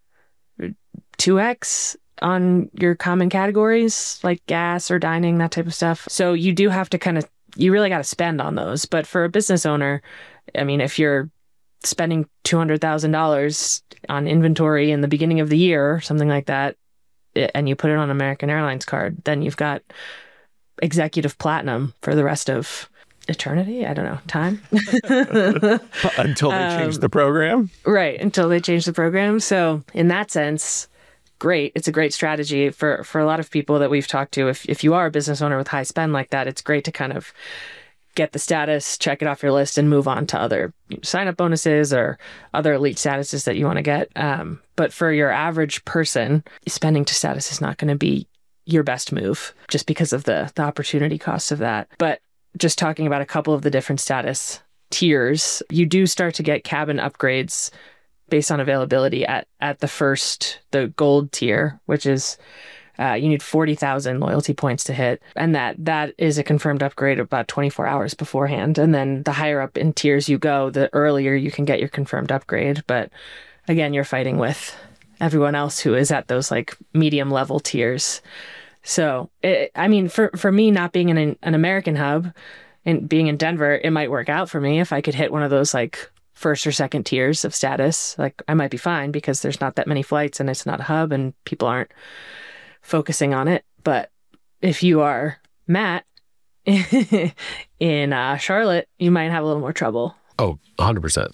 2x on your common categories like gas or dining, that type of stuff. So you do have to you really got to spend on those. But for a business owner, I mean, if you're spending $200,000 on inventory in the beginning of the year or something like that, and you put it on American Airlines card, then you've got executive platinum for the rest of eternity. I don't know, time. Until they change the program. Right, until they change the program. So in that sense, great. It's a great strategy for a lot of people that we've talked to. If you are a business owner with high spend like that, it's great to kind of get the status, check it off your list, and move on to other sign-up bonuses or other elite statuses that you want to get. But for your average person, spending to status is not going to be your best move just because of the opportunity cost of that. But just talking about a couple of the different status tiers, you do start to get cabin upgrades based on availability at the gold tier, which is you need 40,000 loyalty points to hit. And that is a confirmed upgrade about 24 hours beforehand. And then the higher up in tiers you go, the earlier you can get your confirmed upgrade. But again, you're fighting with everyone else who is at those like medium level tiers. So, for me, not being in an American hub and being in Denver, it might work out for me if I could hit one of those like first or second tiers of status. Like I might be fine because there's not that many flights and it's not a hub and people aren't focusing on it. But if you are Matt in Charlotte, you might have a little more trouble. Oh, 100%.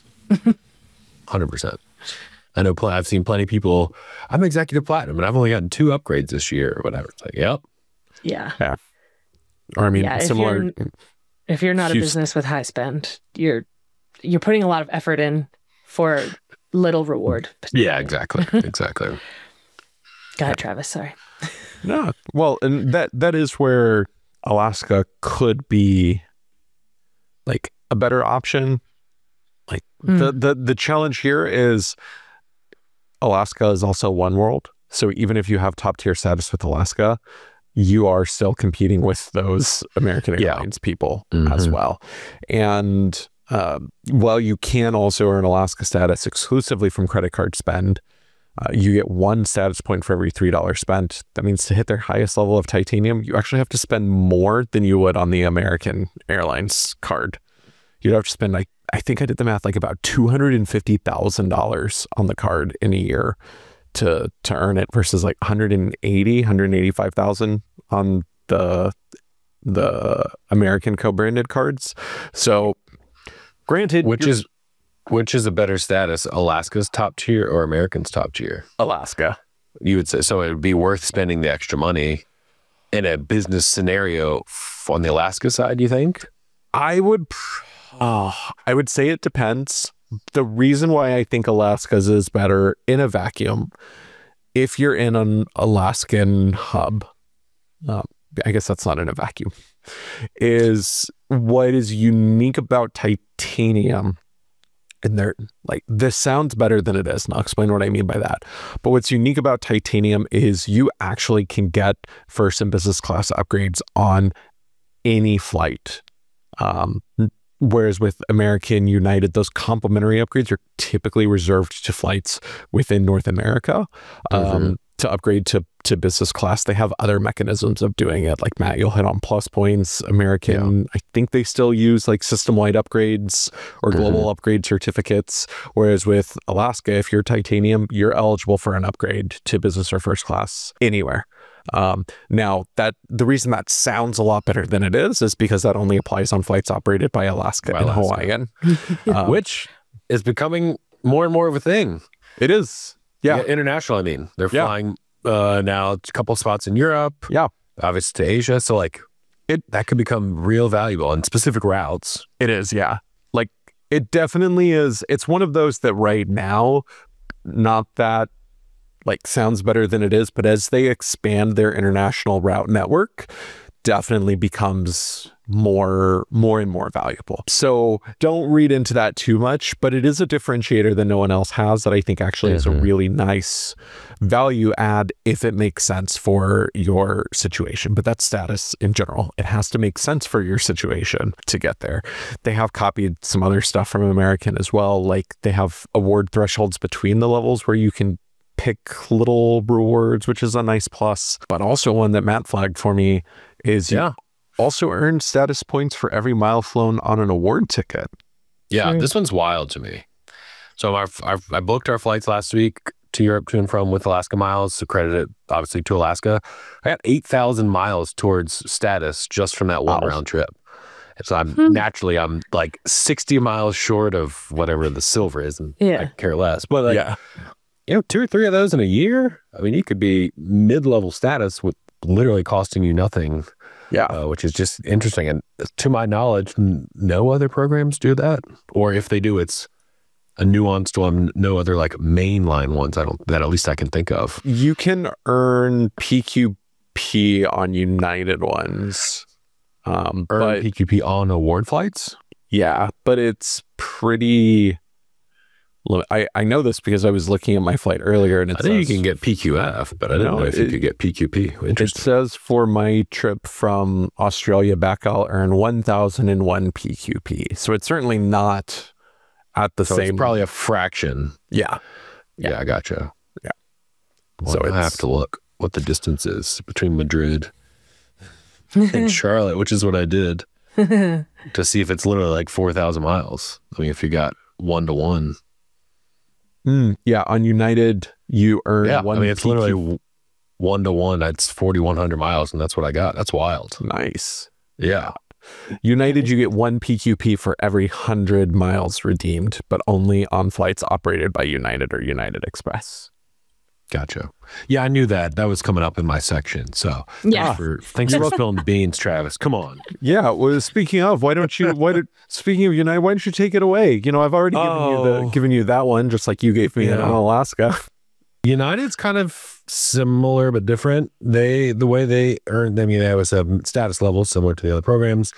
100%. I know I've seen plenty of people, I'm executive platinum and I've only gotten 2 upgrades this year or whatever. It's like, yep. Yeah. Or I mean, similar. If you're not a business with high spend, you're putting a lot of effort in for little reward. Yeah, exactly. Exactly. Go ahead, Travis. Sorry. No. Well, and that is where Alaska could be like a better option. Like the challenge here is Alaska is also one world. So even if you have top tier status with Alaska, you are still competing with those American Airlines people as well. And while you can also earn Alaska status exclusively from credit card spend, you get 1 status point for every $3 spent. That means to hit their highest level of titanium, you actually have to spend more than you would on the American Airlines card. You'd have to spend, like, I think I did the math, like about $250,000 on the card in a year to earn it versus like 185,000 on the American co-branded cards. So granted, which is a better status, Alaska's top tier or American's top tier? Alaska. You would say, so it would be worth spending the extra money in a business scenario on the Alaska side, do you think? I would say it depends. The reason why I think Alaska's is better in a vacuum, if you're in an Alaskan hub, I guess that's not in a vacuum, is what is unique about titanium. And they're like, this sounds better than it is. And I'll explain what I mean by that. But what's unique about titanium is you actually can get first and business class upgrades on any flight. Whereas with American, United, those complimentary upgrades are typically reserved to flights within North America. To upgrade to business class, they have other mechanisms of doing it. Like Matt, you'll hit on plus points. American, I think they still use like system-wide upgrades or global upgrade certificates. Whereas with Alaska, if you're titanium, you're eligible for an upgrade to business or first class anywhere. Now that the reason that sounds a lot better than it is because that only applies on flights operated by Alaska and Hawaiian, which is becoming more and more of a thing. It is. Yeah. International. I mean, they're flying now a couple spots in Europe. Yeah. Obviously to Asia. So like that could become real valuable on specific routes. It is. Yeah. Like it definitely is. It's one of those that right now, not that like sounds better than it is, but as they expand their international route network, definitely becomes more and more valuable. So don't read into that too much, but it is a differentiator that no one else has that I think actually is a really nice value add if it makes sense for your situation. But that's status in general. It has to make sense for your situation to get there. They have copied some other stuff from American as well. Like they have award thresholds between the levels where you can pick little rewards, which is a nice plus. But also one that Matt flagged for me is you also earn status points for every mile flown on an award ticket. Yeah, this one's wild to me. So I booked our flights last week to Europe to and from with Alaska Miles, so credited obviously to Alaska. I got 8,000 miles towards status just from that one round trip. And so I'm like 60 miles short of whatever the silver is, and I care less. But like, 2 or 3 of those in a year, I mean, you could be mid-level status with literally costing you nothing. Which is just interesting. And to my knowledge, no other programs do that. Or if they do, it's a nuanced one. No other like mainline ones that at least I can think of. You can earn PQ PQP on United ones. Earn But PQP on award flights? yeah, but it's pretty. I know this because I was looking at my flight earlier, and I think you can get PQF, but I didn't know if you could get PQP. It Interesting. says for my trip from Australia back, I'll earn 1,001 PQP. So it's certainly not at the So same. it's probably a fraction. Yeah. Yeah, I gotcha. Yeah. Well, So I have it's- to look what the distance is between Madrid and Charlotte, which is what I did, to see if it's literally like 4,000 miles. I mean, if you got 1-to-1. Yeah. On United, you earn Yeah, one. I mean, it's PQ. literally 1-to-1. That's 4,100 miles, and that's what I got. That's wild. Nice. Yeah. United, you get one PQP for every 100 miles redeemed, but only on flights operated by United or United Express. Gotcha. Yeah, I knew that. That was coming up in my section. So Yeah. thanks for spilling the beans, Travis. Come on. Yeah. Well, speaking of, speaking of United, why don't you take it away? You know, I've already given you that one, just like you gave me in Alaska. United's kind of similar but different. The way they earned, I mean, they always have status levels similar to the other programs,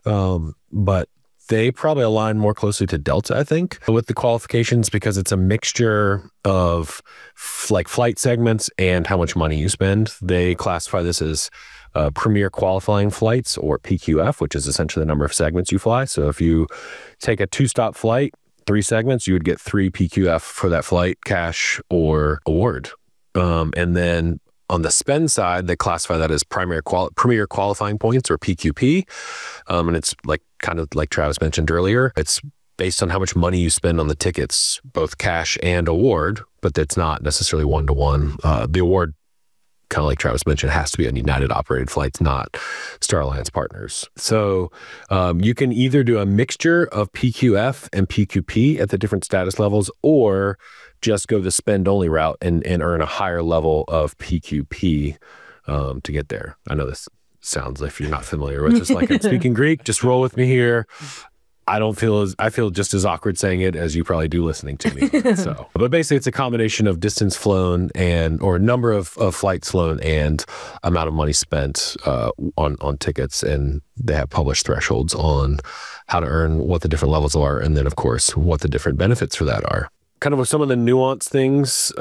but they probably align more closely to Delta, I think, with the qualifications, because it's a mixture of like flight segments and how much money you spend. They classify this as premier qualifying flights, or PQF, which is essentially the number of segments you fly. So if you take a 2-stop flight, 3 segments, you would get 3 PQF for that flight, cash or award. And then on the spend side, they classify that as premier qualifying points, or PQP. And it's like kind of like Travis mentioned earlier, it's based on how much money you spend on the tickets, both cash and award, but it's not necessarily 1-to-1. The award, kind of like Travis mentioned, has to be on United operated flights, not Star Alliance partners. So you can either do a mixture of PQF and PQP at the different status levels, or just go the spend only route and earn a higher level of PQP to get there. I know this sounds, if you're not familiar with this, like I'm speaking Greek, just roll with me here. I feel just as awkward saying it as you probably do listening to me. So, but basically it's a combination of distance flown or number of flights flown and amount of money spent on tickets. And they have published thresholds on how to earn, what the different levels are, and then of course what the different benefits for that are. Kind of with some of the nuanced things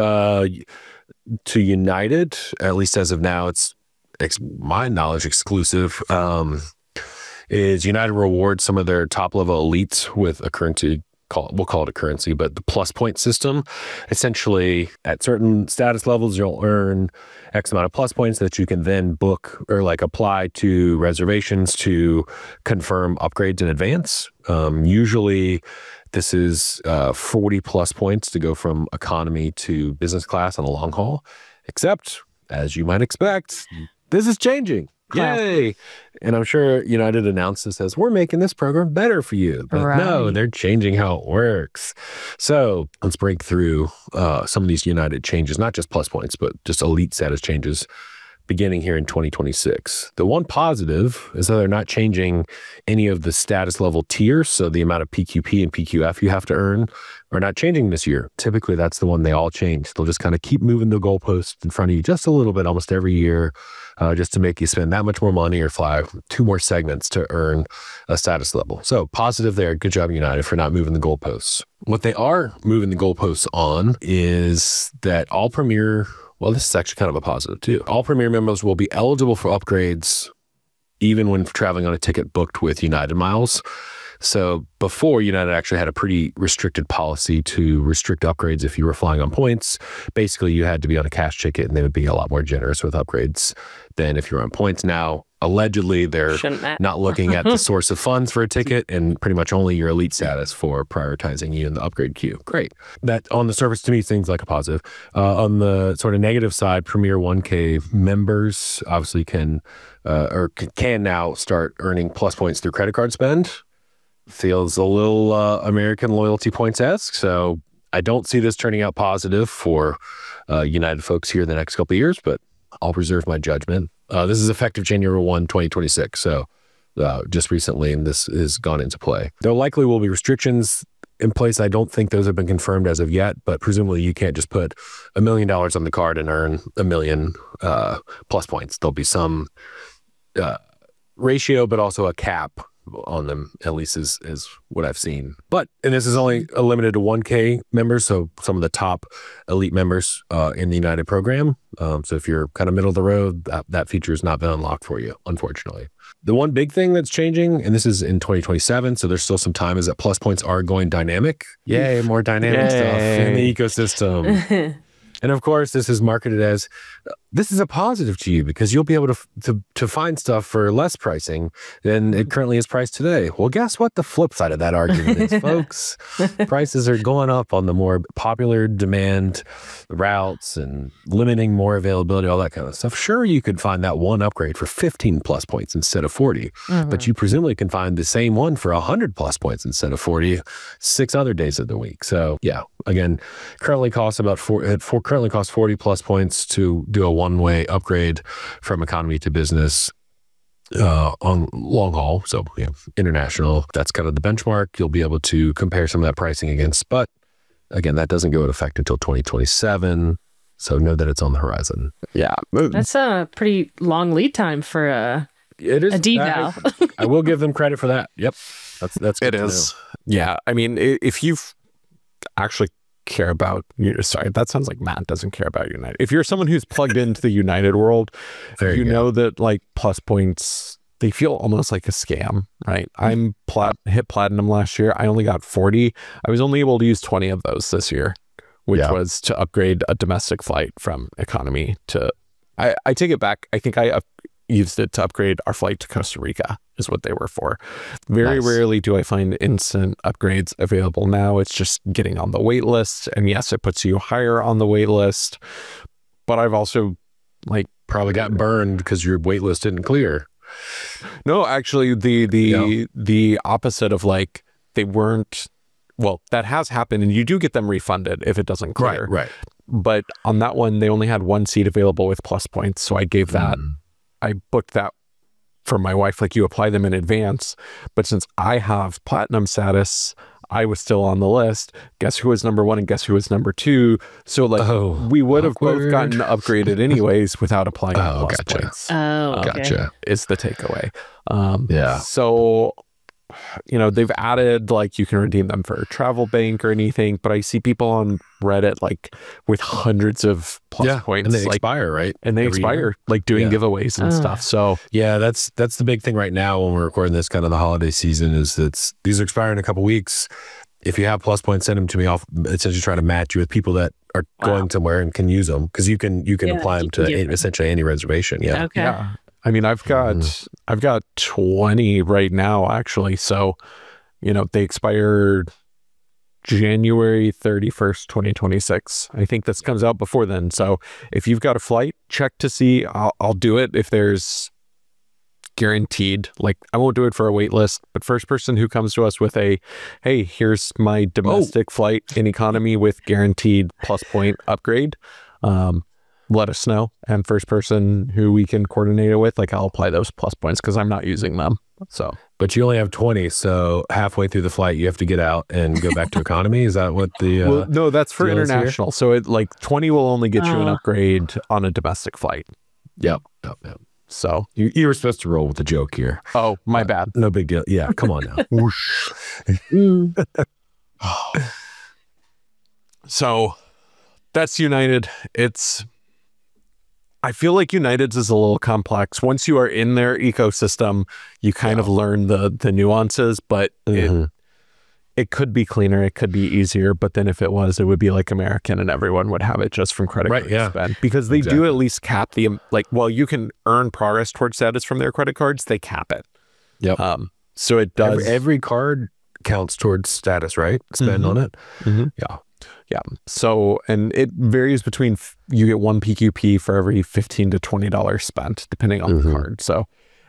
to United, at least as of now, it's my knowledge exclusive. Is United rewards some of their top level elites with a currency, we'll call it a currency, but the plus point system. Essentially, at certain status levels, you'll earn X amount of plus points that you can then book or like apply to reservations to confirm upgrades in advance. Usually this is 40 plus points to go from economy to business class on a long haul, except as you might expect, this is changing. Yay! And I'm sure United announced this as, we're making this program better for you. But no, they're changing how it works. So let's break through some of these United changes, not just plus points, but just elite status changes beginning here in 2026. The one positive is that they're not changing any of the status level tiers. So the amount of PQP and PQF you have to earn are not changing this year. Typically, that's the one they all change. They'll just kind of keep moving the goalpost in front of you just a little bit almost every year, just to make you spend that much more money or fly 2 more segments to earn a status level. So positive there. Good job, United, for not moving the goalposts. What they are moving the goalposts on is that all Premier, well, this is actually kind of a positive too. All Premier members will be eligible for upgrades even when traveling on a ticket booked with United Miles. So before, United actually had a pretty restricted policy to restrict upgrades if you were flying on points. Basically, you had to be on a cash ticket, and they would be a lot more generous with upgrades than if you're on points. Now, allegedly, they're not looking at the source of funds for a ticket and pretty much only your elite status for prioritizing you in the upgrade queue. Great. That on the surface to me seems like a positive. On the sort of negative side, Premier 1K members obviously can now start earning plus points through credit card spend. Feels a little American loyalty points-esque. So I don't see this turning out positive for United folks here in the next couple of years, but I'll reserve my judgment. This is effective January 1, 2026. So just recently, and this has gone into play. There likely will be restrictions in place. I don't think those have been confirmed as of yet, but presumably you can't just put $1 million on the card and earn 1 million plus points. There'll be some ratio, but also a cap on them, at least is what I've seen. And this is only limited to 1K members, so some of the top elite members in the United program. So if you're kind of middle of the road, that feature has not been unlocked for you, unfortunately. The one big thing that's changing, and this is in 2027, so there's still some time, is that plus points are going dynamic. Yay, more dynamic stuff in the ecosystem. And of course, this is marketed as, this is a positive to you because you'll be able to find stuff for less pricing than it currently is priced today. Well, guess what the flip side of that argument is, folks? Prices are going up on the more popular demand routes and limiting more availability, all that kind of stuff. Sure, you could find that one upgrade for 15 plus points instead of 40, but you presumably can find the same one for 100 plus points instead of 40, 6 other days of the week. So yeah, again, currently costs about currently costs 40 plus points to do a one-way upgrade from economy to business on long haul. So international, that's kind of the benchmark. You'll be able to compare some of that pricing against, but again, that doesn't go into effect until 2027. So know that it's on the horizon. Yeah. That's a pretty long lead time for a deval. I will give them credit for that. Yep. That's good it is. Yeah. I mean, if you've actually care about, sorry, that sounds like Matt doesn't care about United. If you're someone who's plugged into the United world, you know that like plus points, they feel almost like a scam, right? I'm hit platinum last year. I only got 40. I was only able to use 20 of those this year, which was to upgrade a domestic flight from economy to, I take it back. I think I used it to upgrade our flight to Costa Rica is what they were for. Very rarely do I find instant upgrades available now. It's just getting on the wait list. And yes, it puts you higher on the wait list. But I've also probably got burned because your wait list didn't clear. No, actually the opposite of they weren't, well, that has happened and you do get them refunded if it doesn't clear. Right. But on that one, they only had one seat available with plus points. So I gave that, I booked that for my wife, you apply them in advance. But since I have platinum status, I was still on the list. Guess who was number 1 and guess who was number 2? So we would have both gotten upgraded anyways without applying plus points. Oh, okay. Gotcha. Is the takeaway. Yeah. So, they've added you can redeem them for a travel bank or anything, but I see people on Reddit with hundreds of plus points. And they expire, right? And they expire, doing giveaways and stuff. So yeah, that's the big thing right now when we're recording this, kind of the holiday season, is these are expiring in a couple weeks. If you have plus points, send them to me. I'll essentially try to match you with people that are going somewhere and can use them, because you can apply them to essentially any reservation. Yeah. Okay. Yeah. I mean, I've got 20 right now, actually. So, they expired January 31st, 2026. I think this comes out before then. So if you've got a flight, check to see. I'll do it if there's guaranteed. I won't do it for a wait list, but first person who comes to us with hey, here's my domestic flight in economy with guaranteed plus point upgrade, let us know. And first person who we can coordinate it with, I'll apply those plus points because I'm not using them. So, but you only have 20, so halfway through the flight you have to get out and go back to economy. Is that what the well, no, that's for international. So 20 will only get you an upgrade on a domestic flight. Yep. So you were supposed to roll with the joke here. Oh, my bad. No big deal. Yeah, come on now. Whoosh. So that's United. I feel like United's is a little complex. Once you are in their ecosystem, you kind of learn the nuances, but it could be cleaner. It could be easier. But then if it was, it would be like American and everyone would have it just from credit card spend. Because they do at least cap the, while you can earn progress towards status from their credit cards, they cap it. Yep. So it does. Every card counts towards status, right? Spend on it. Yeah. Yeah. So, and it varies between, you get 1 PQP for every $15 to $20 spent, depending on the card. So,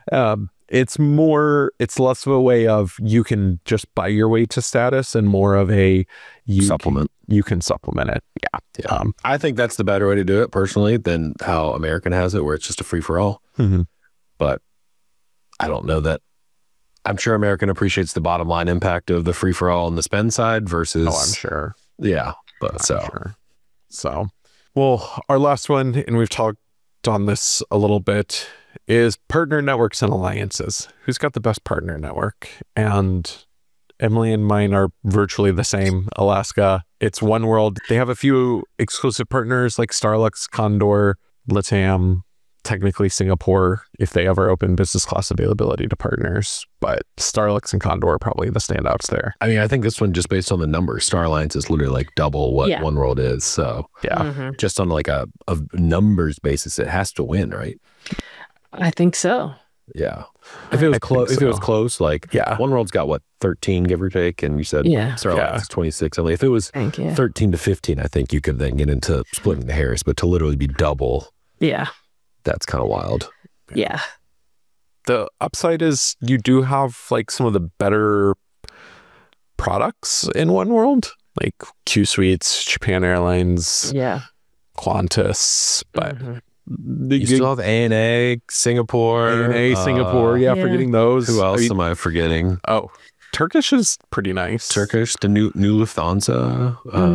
it's less of a way of you can just buy your way to status and more of a supplement. You can supplement it. Yeah. I think that's the better way to do it personally than how American has it, where it's just a free for all. But I don't know that I'm sure American appreciates the bottom line impact of the free for all on the spend side versus. Oh, I'm sure. Yeah, but I'm so. sure. So, well, our last one, and we've talked on this a little bit, is partner networks and alliances. Who's got the best partner network? And Emily and mine are virtually the same. Alaska, it's One World. They have a few exclusive partners like Starlux, Condor, LATAM, technically Singapore, if they ever open business class availability to partners. But Starlux and Condor are probably the standouts there. I mean, I think this one, just based on the numbers, Star Alliance is literally like double what Yeah. One World is. So Yeah. just on like a numbers basis, it has to win, right? I think so. Yeah. If it was I close, think if it was so. close, like Yeah. One World's got what, 13, give or take, and you said Yeah. Star Yeah. Alliance is 26. I mean, if it was Thank you. 13 to 15, I think you could then get into splitting the hairs, but to literally be double, Yeah. that's kind of wild. Yeah. The upside is you do have like some of the better products in One World, like Q Suites, Japan Airlines, Yeah. Qantas, but Mhm. the You still have ANA, Singapore. ANA, Singapore, yeah, Yeah. forgetting those. Who else I mean, am I forgetting? oh, Turkish is pretty nice. Turkish, the new Lufthansa.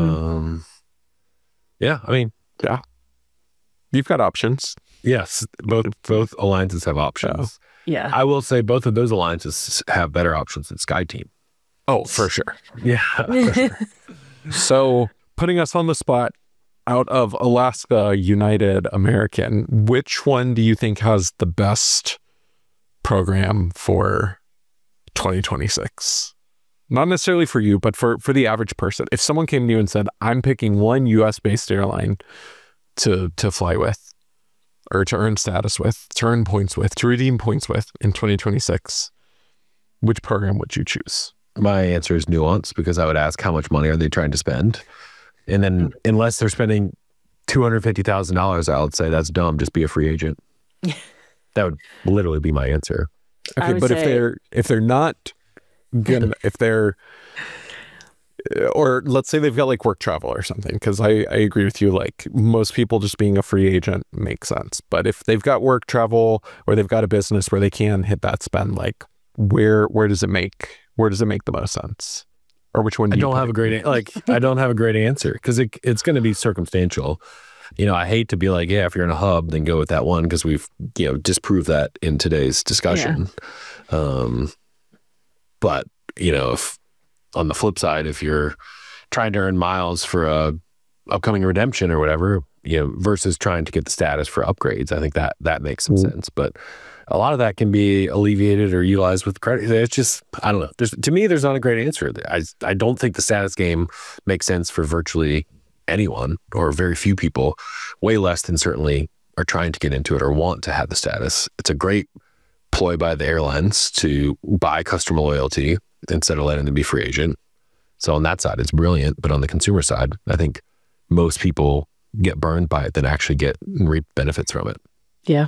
Yeah, I mean, You've got options. yes, both alliances have options. Yeah. I will say both of those alliances have better options than SkyTeam. Oh, for sure. Yeah. So putting us on the spot, out of Alaska, United, American, which one do you think has the best program for 2026? Not necessarily for you, but for the average person. If someone came to you and said, I'm picking one US based airline to fly with, or to earn status with, to earn points with, to redeem points with in 2026, which program would you choose? My answer is nuance, because I would ask how much money are they trying to spend? And then unless they're spending $250,000, I would say that's dumb. Just be a free agent. That would literally be my answer. I Okay, would but say- if they're not gonna, if they're, or let's say they've got like work travel or something, because I agree with you, like most people just being a free agent makes sense. But if they've got work travel or they've got a business where they can hit that spend, like where does it make the most sense? Or which one do I you don't have pick? a great I don't have a great answer, because it's going to be circumstantial. You know, I hate to be like, yeah, if you're in a hub, then go with that one, because we've disproved that in today's discussion. But if on the flip side, if you're trying to earn miles for a upcoming redemption or whatever, versus trying to get the status for upgrades, I think that makes some sense. But a lot of that can be alleviated or utilized with credit. It's just, I don't know. To me, there's not a great answer. I don't think the status game makes sense for virtually anyone, or very few people, way less than certainly are trying to get into it or want to have the status. It's a great ploy by the airlines to buy customer loyalty instead of letting them be free agent. So on that side, it's brilliant. But on the consumer side, I think most people get burned by it than actually get and reap benefits from it. Yeah.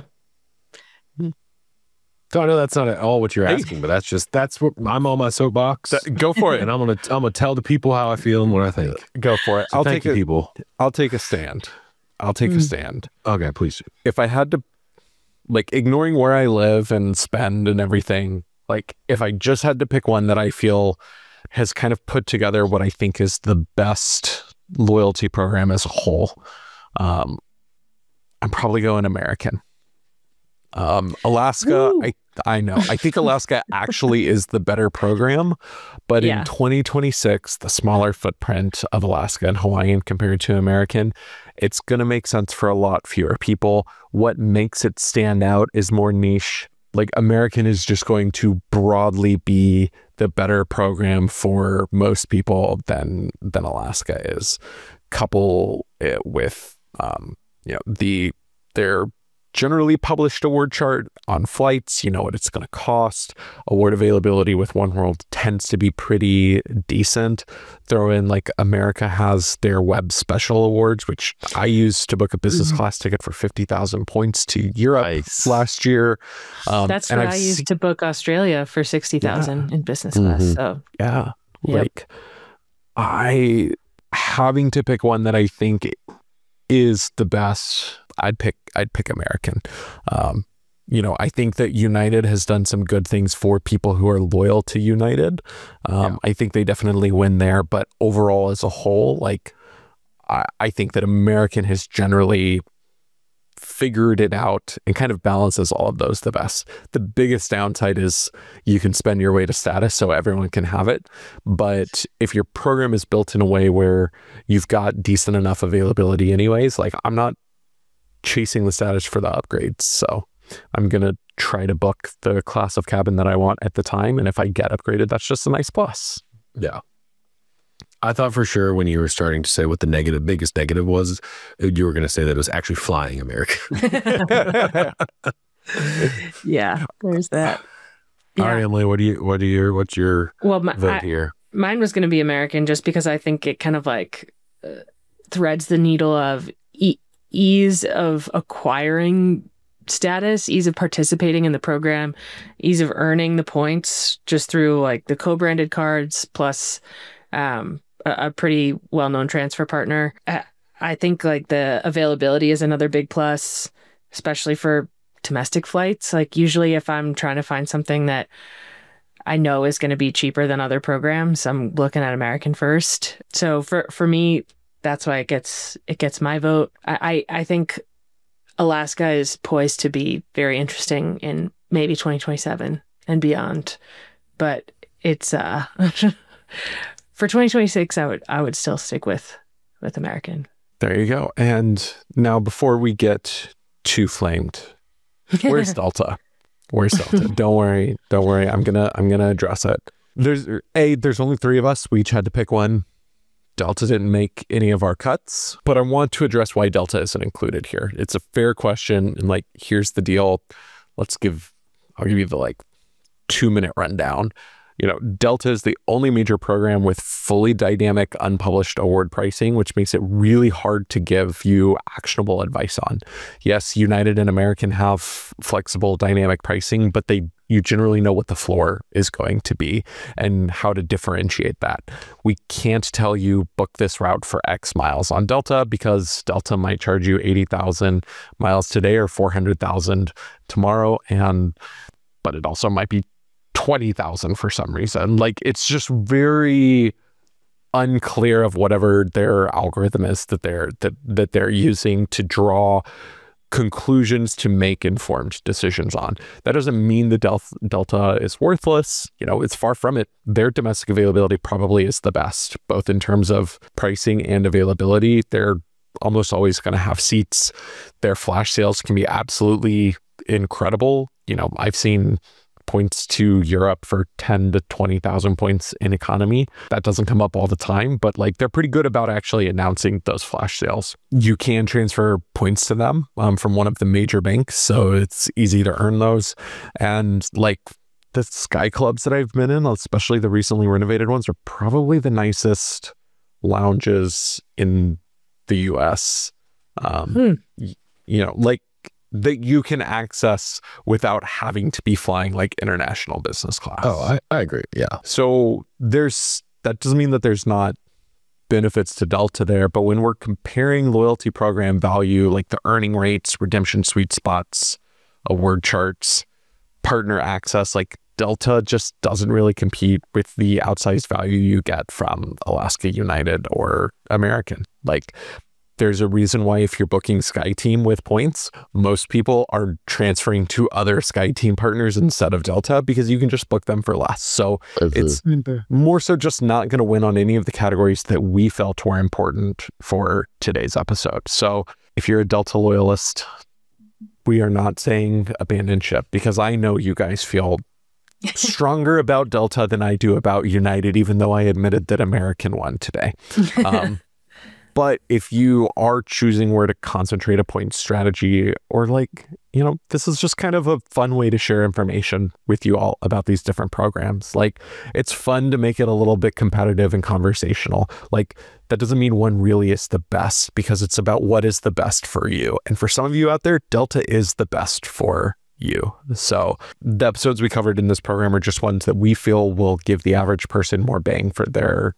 So I know that's not at all what you're asking, but that's what I'm on my soapbox. Go for it. And I'm gonna tell the people how I feel and what I think. Go for it. So thank you, people. I'll take a stand. A stand. Okay, please. If I had to, like, ignoring where I live and spend and everything, like if I just had to pick one that I feel has kind of put together what I think is the best loyalty program as a whole, I'm probably going American. Alaska, Woo. I know. I think Alaska actually is the better program, but Yeah. in 2026, the smaller footprint of Alaska and Hawaiian compared to American, it's going to make sense for a lot fewer people. What makes it stand out is more niche. Like American is just going to broadly be the better program for most people than Alaska is. Couple it with their generally published award chart on flights, you know what it's going to cost. Award availability with One World tends to be pretty decent. Throw in like America has their web special awards, which I used to book a business class ticket for 50,000 points to Europe last year. That's and what I used to book Australia for 60,000 in business class. So yeah, Yep. like having to pick one that I think is the best, I'd pick American. You know, I think that United has done some good things for people who are loyal to United. I think they definitely win there, but overall as a whole, like I think that American has generally figured it out and kind of balances all of those the best. The biggest downside is you can spend your way to status so everyone can have it. But if your program is built in a way where you've got decent enough availability anyways, like I'm not chasing the status for the upgrades. So I'm going to try to book the class of cabin that I want at the time. And if I get upgraded, that's just a nice plus. Yeah. I thought for sure when you were starting to say what the biggest negative was, you were going to say that it was actually flying American. Yeah, there's that. Yeah. All right, Emily, what's your vote here? Mine was going to be American just because I think it kind of like threads the needle of ease of acquiring status, ease of participating in the program, ease of earning the points just through like the co-branded cards plus a pretty well-known transfer partner. I think like the availability is another big plus, especially for domestic flights. Like usually if I'm trying to find something that I know is going to be cheaper than other programs, I'm looking at American first. So for me, that's why it gets my vote. I think Alaska is poised to be very interesting in maybe 2027 and beyond, but it's for 2026, I would still stick with American. There you go. And now before we get too flamed, where's Delta? Where's Delta? Don't worry. I'm gonna address it. There's only 3 of us. We each had to pick one. Delta didn't make any of our cuts, but I want to address why Delta isn't included here. It's a fair question, and like here's the deal. I'll give you the like 2-minute rundown. You know, Delta is the only major program with fully dynamic, unpublished award pricing, which makes it really hard to give you actionable advice on. Yes, United and American have flexible dynamic pricing, but you generally know what the floor is going to be and how to differentiate that. We can't tell you book this route for X miles on Delta because Delta might charge you 80,000 miles today or 400,000 tomorrow, but it also might be 20,000 for some reason. Like it's just very unclear of whatever their algorithm is that they're using to draw conclusions to make informed decisions on. That doesn't mean the Delta is worthless. You know, it's far from it. Their domestic availability probably is the best, both in terms of pricing and availability. They're almost always going to have seats. Their flash sales can be absolutely incredible. You know, I've seen points to Europe for 10 to 20,000 points in economy. That doesn't come up all the time, but like they're pretty good about actually announcing those flash sales. You can transfer points to them from one of the major banks, so it's easy to earn those. And like the Sky Clubs that I've been in, especially the recently renovated ones, are probably the nicest lounges in the US. You know, like that you can access without having to be flying like international business class. Oh, I agree. Yeah. So that doesn't mean that there's not benefits to Delta there, but when we're comparing loyalty program value, like the earning rates, redemption sweet spots, award charts, partner access, like Delta just doesn't really compete with the outsized value you get from Alaska, United, or American. Like there's a reason why if you're booking SkyTeam with points, most people are transferring to other SkyTeam partners instead of Delta because you can just book them for less. So it's more so just not going to win on any of the categories that we felt were important for today's episode. So if you're a Delta loyalist, we are not saying abandon ship because I know you guys feel stronger about Delta than I do about United, even though I admitted that American won today. But if you are choosing where to concentrate a point strategy, or like, you know, this is just kind of a fun way to share information with you all about these different programs. Like, it's fun to make it a little bit competitive and conversational. Like, that doesn't mean one really is the best because it's about what is the best for you. And for some of you out there, Delta is the best for you. So the episodes we covered in this program are just ones that we feel will give the average person more bang for their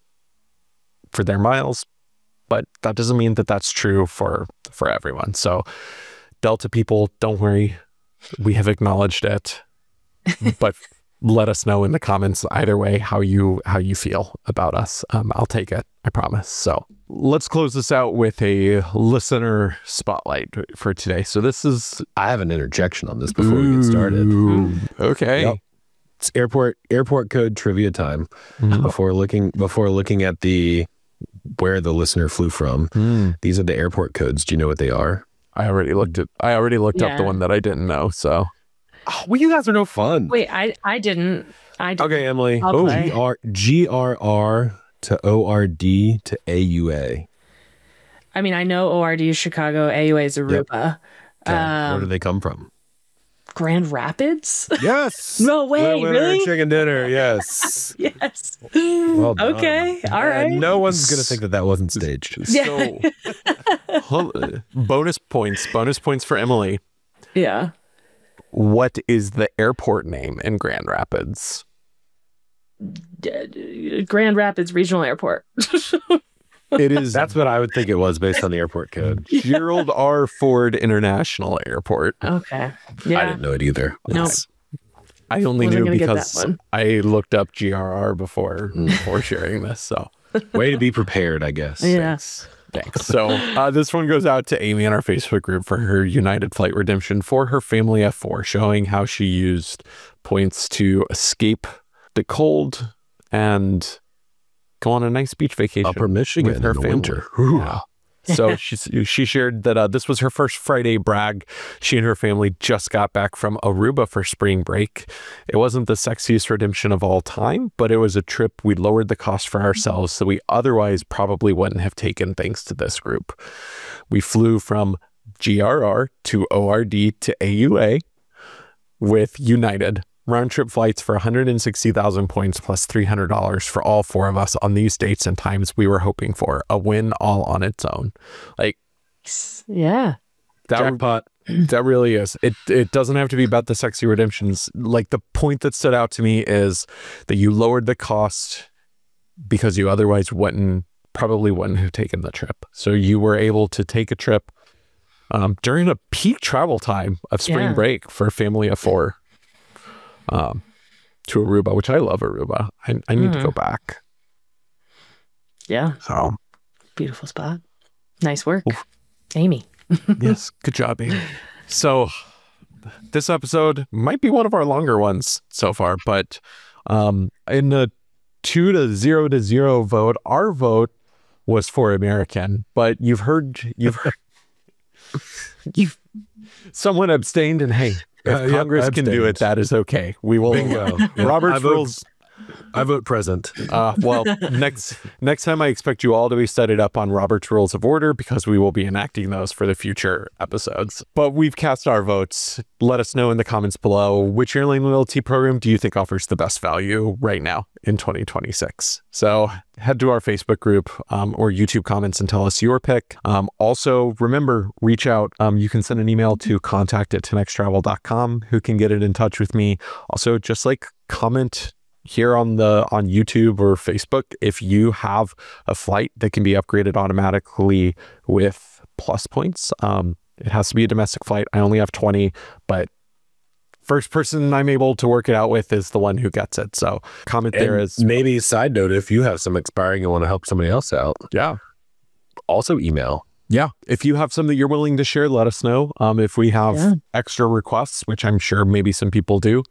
miles. But that doesn't mean that that's true for everyone. So Delta people, don't worry. We have acknowledged it, but let us know in the comments either way how you feel about us. I'll take it, I promise. So let's close this out with a listener spotlight for today. So this is... I have an interjection on this before we get started. Okay. Yep. It's airport code trivia time. Before looking at where the listener flew from. These are the airport codes. Do you know what they are? I already looked up the one that I didn't know. So, well, you guys are no fun. Wait, I didn't. Okay, Emily. I'll play. GRR to ORD to AUA. I mean, I know ORD is Chicago, AUA is Aruba. Okay. Where do they come from? Grand Rapids? Yes. No way, Winner, really? Chicken dinner, yes. Yes. Well done. Okay, all right. No one's going to think that wasn't staged. so bonus points for Emily. Yeah. What is the airport name in Grand Rapids? Grand Rapids Regional Airport. It is. That's what I would think it was based on the airport code. Gerald R. Ford International Airport. Okay. Yeah. I didn't know it either. Nope. I only Wasn't knew gonna get that because one. I looked up GRR before sharing this. So Way to be prepared, I guess. Yeah. thanks. So this one goes out to Amy in our Facebook group for her United flight redemption for her family of 4, showing how she used points to escape the cold and go on a nice beach vacation. Upper Michigan with her in the family. winter. Yeah. So she shared that this was her first Friday brag. She and her family just got back from Aruba for spring break. It wasn't the sexiest redemption of all time, but it was a trip we lowered the cost for ourselves so we otherwise probably wouldn't have taken thanks to this group. We flew from GRR to ORD to AUA with United. Round-trip flights for 160,000 points plus $300 for all 4 of us on these dates and times we were hoping for. A win all on its own. Like, Yeah. Jackpot. That really is. It doesn't have to be about the sexy redemptions. Like, the point that stood out to me is that you lowered the cost because you otherwise probably wouldn't have taken the trip. So you were able to take a trip during a peak travel time of spring break for a family of 4. To Aruba, which I love Aruba. I need to go back. Yeah. So Beautiful spot. Nice work. Amy. yes, good job, Amy. So this episode might be one of our longer ones so far, but in the 2-0 vote, our vote was for American, but you've heard someone abstained, and hey, if Congress can do it, that is okay. We will. Bingo. Robert's rules. I vote present. Well, next time I expect you all to be studied up on Robert's Rules of Order because we will be enacting those for the future episodes. But we've cast our votes. Let us know in the comments below, which airline loyalty program do you think offers the best value right now in 2026? So head to our Facebook group or YouTube comments and tell us your pick. Also, remember, reach out. You can send an email to contact@10xtravel.com. Who can get it in touch with me? Also, just like comment here on YouTube or Facebook if you have a flight that can be upgraded automatically with plus points. It has to be a domestic flight. I only have 20, but first person I'm able to work it out with is the one who gets it. So comment there is maybe side note, if you have some expiring and want to help somebody else out, also email. Yeah. If you have some that you're willing to share, let us know. If we have extra requests, which I'm sure maybe some people do,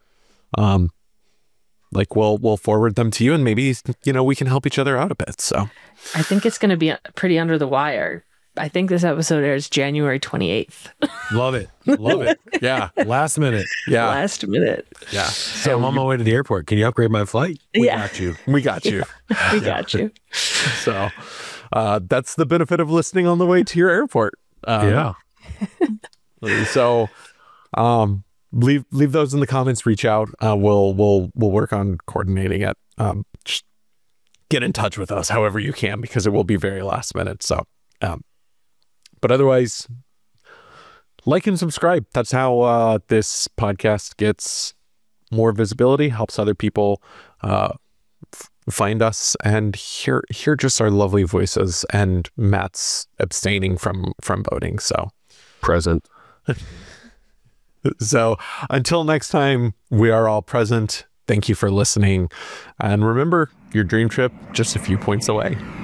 like we'll forward them to you, and maybe, we can help each other out a bit. So I think it's going to be pretty under the wire. I think this episode airs January 28th. Love it. Love it. yeah. Last minute. Yeah. Last minute. Yeah. So I'm on my way to the airport. Can you upgrade my flight? We got you. We got you. So that's the benefit of listening on the way to your airport. So leave those in the comments, reach out. We'll work on coordinating it. Just get in touch with us however you can, because it will be very last minute. So but otherwise, like and subscribe. That's how this podcast gets more visibility, helps other people find us and hear just our lovely voices, and Matt's abstaining from voting. So present. So until next time, we are all present. Thank you for listening. And remember, your dream trip just a few points away.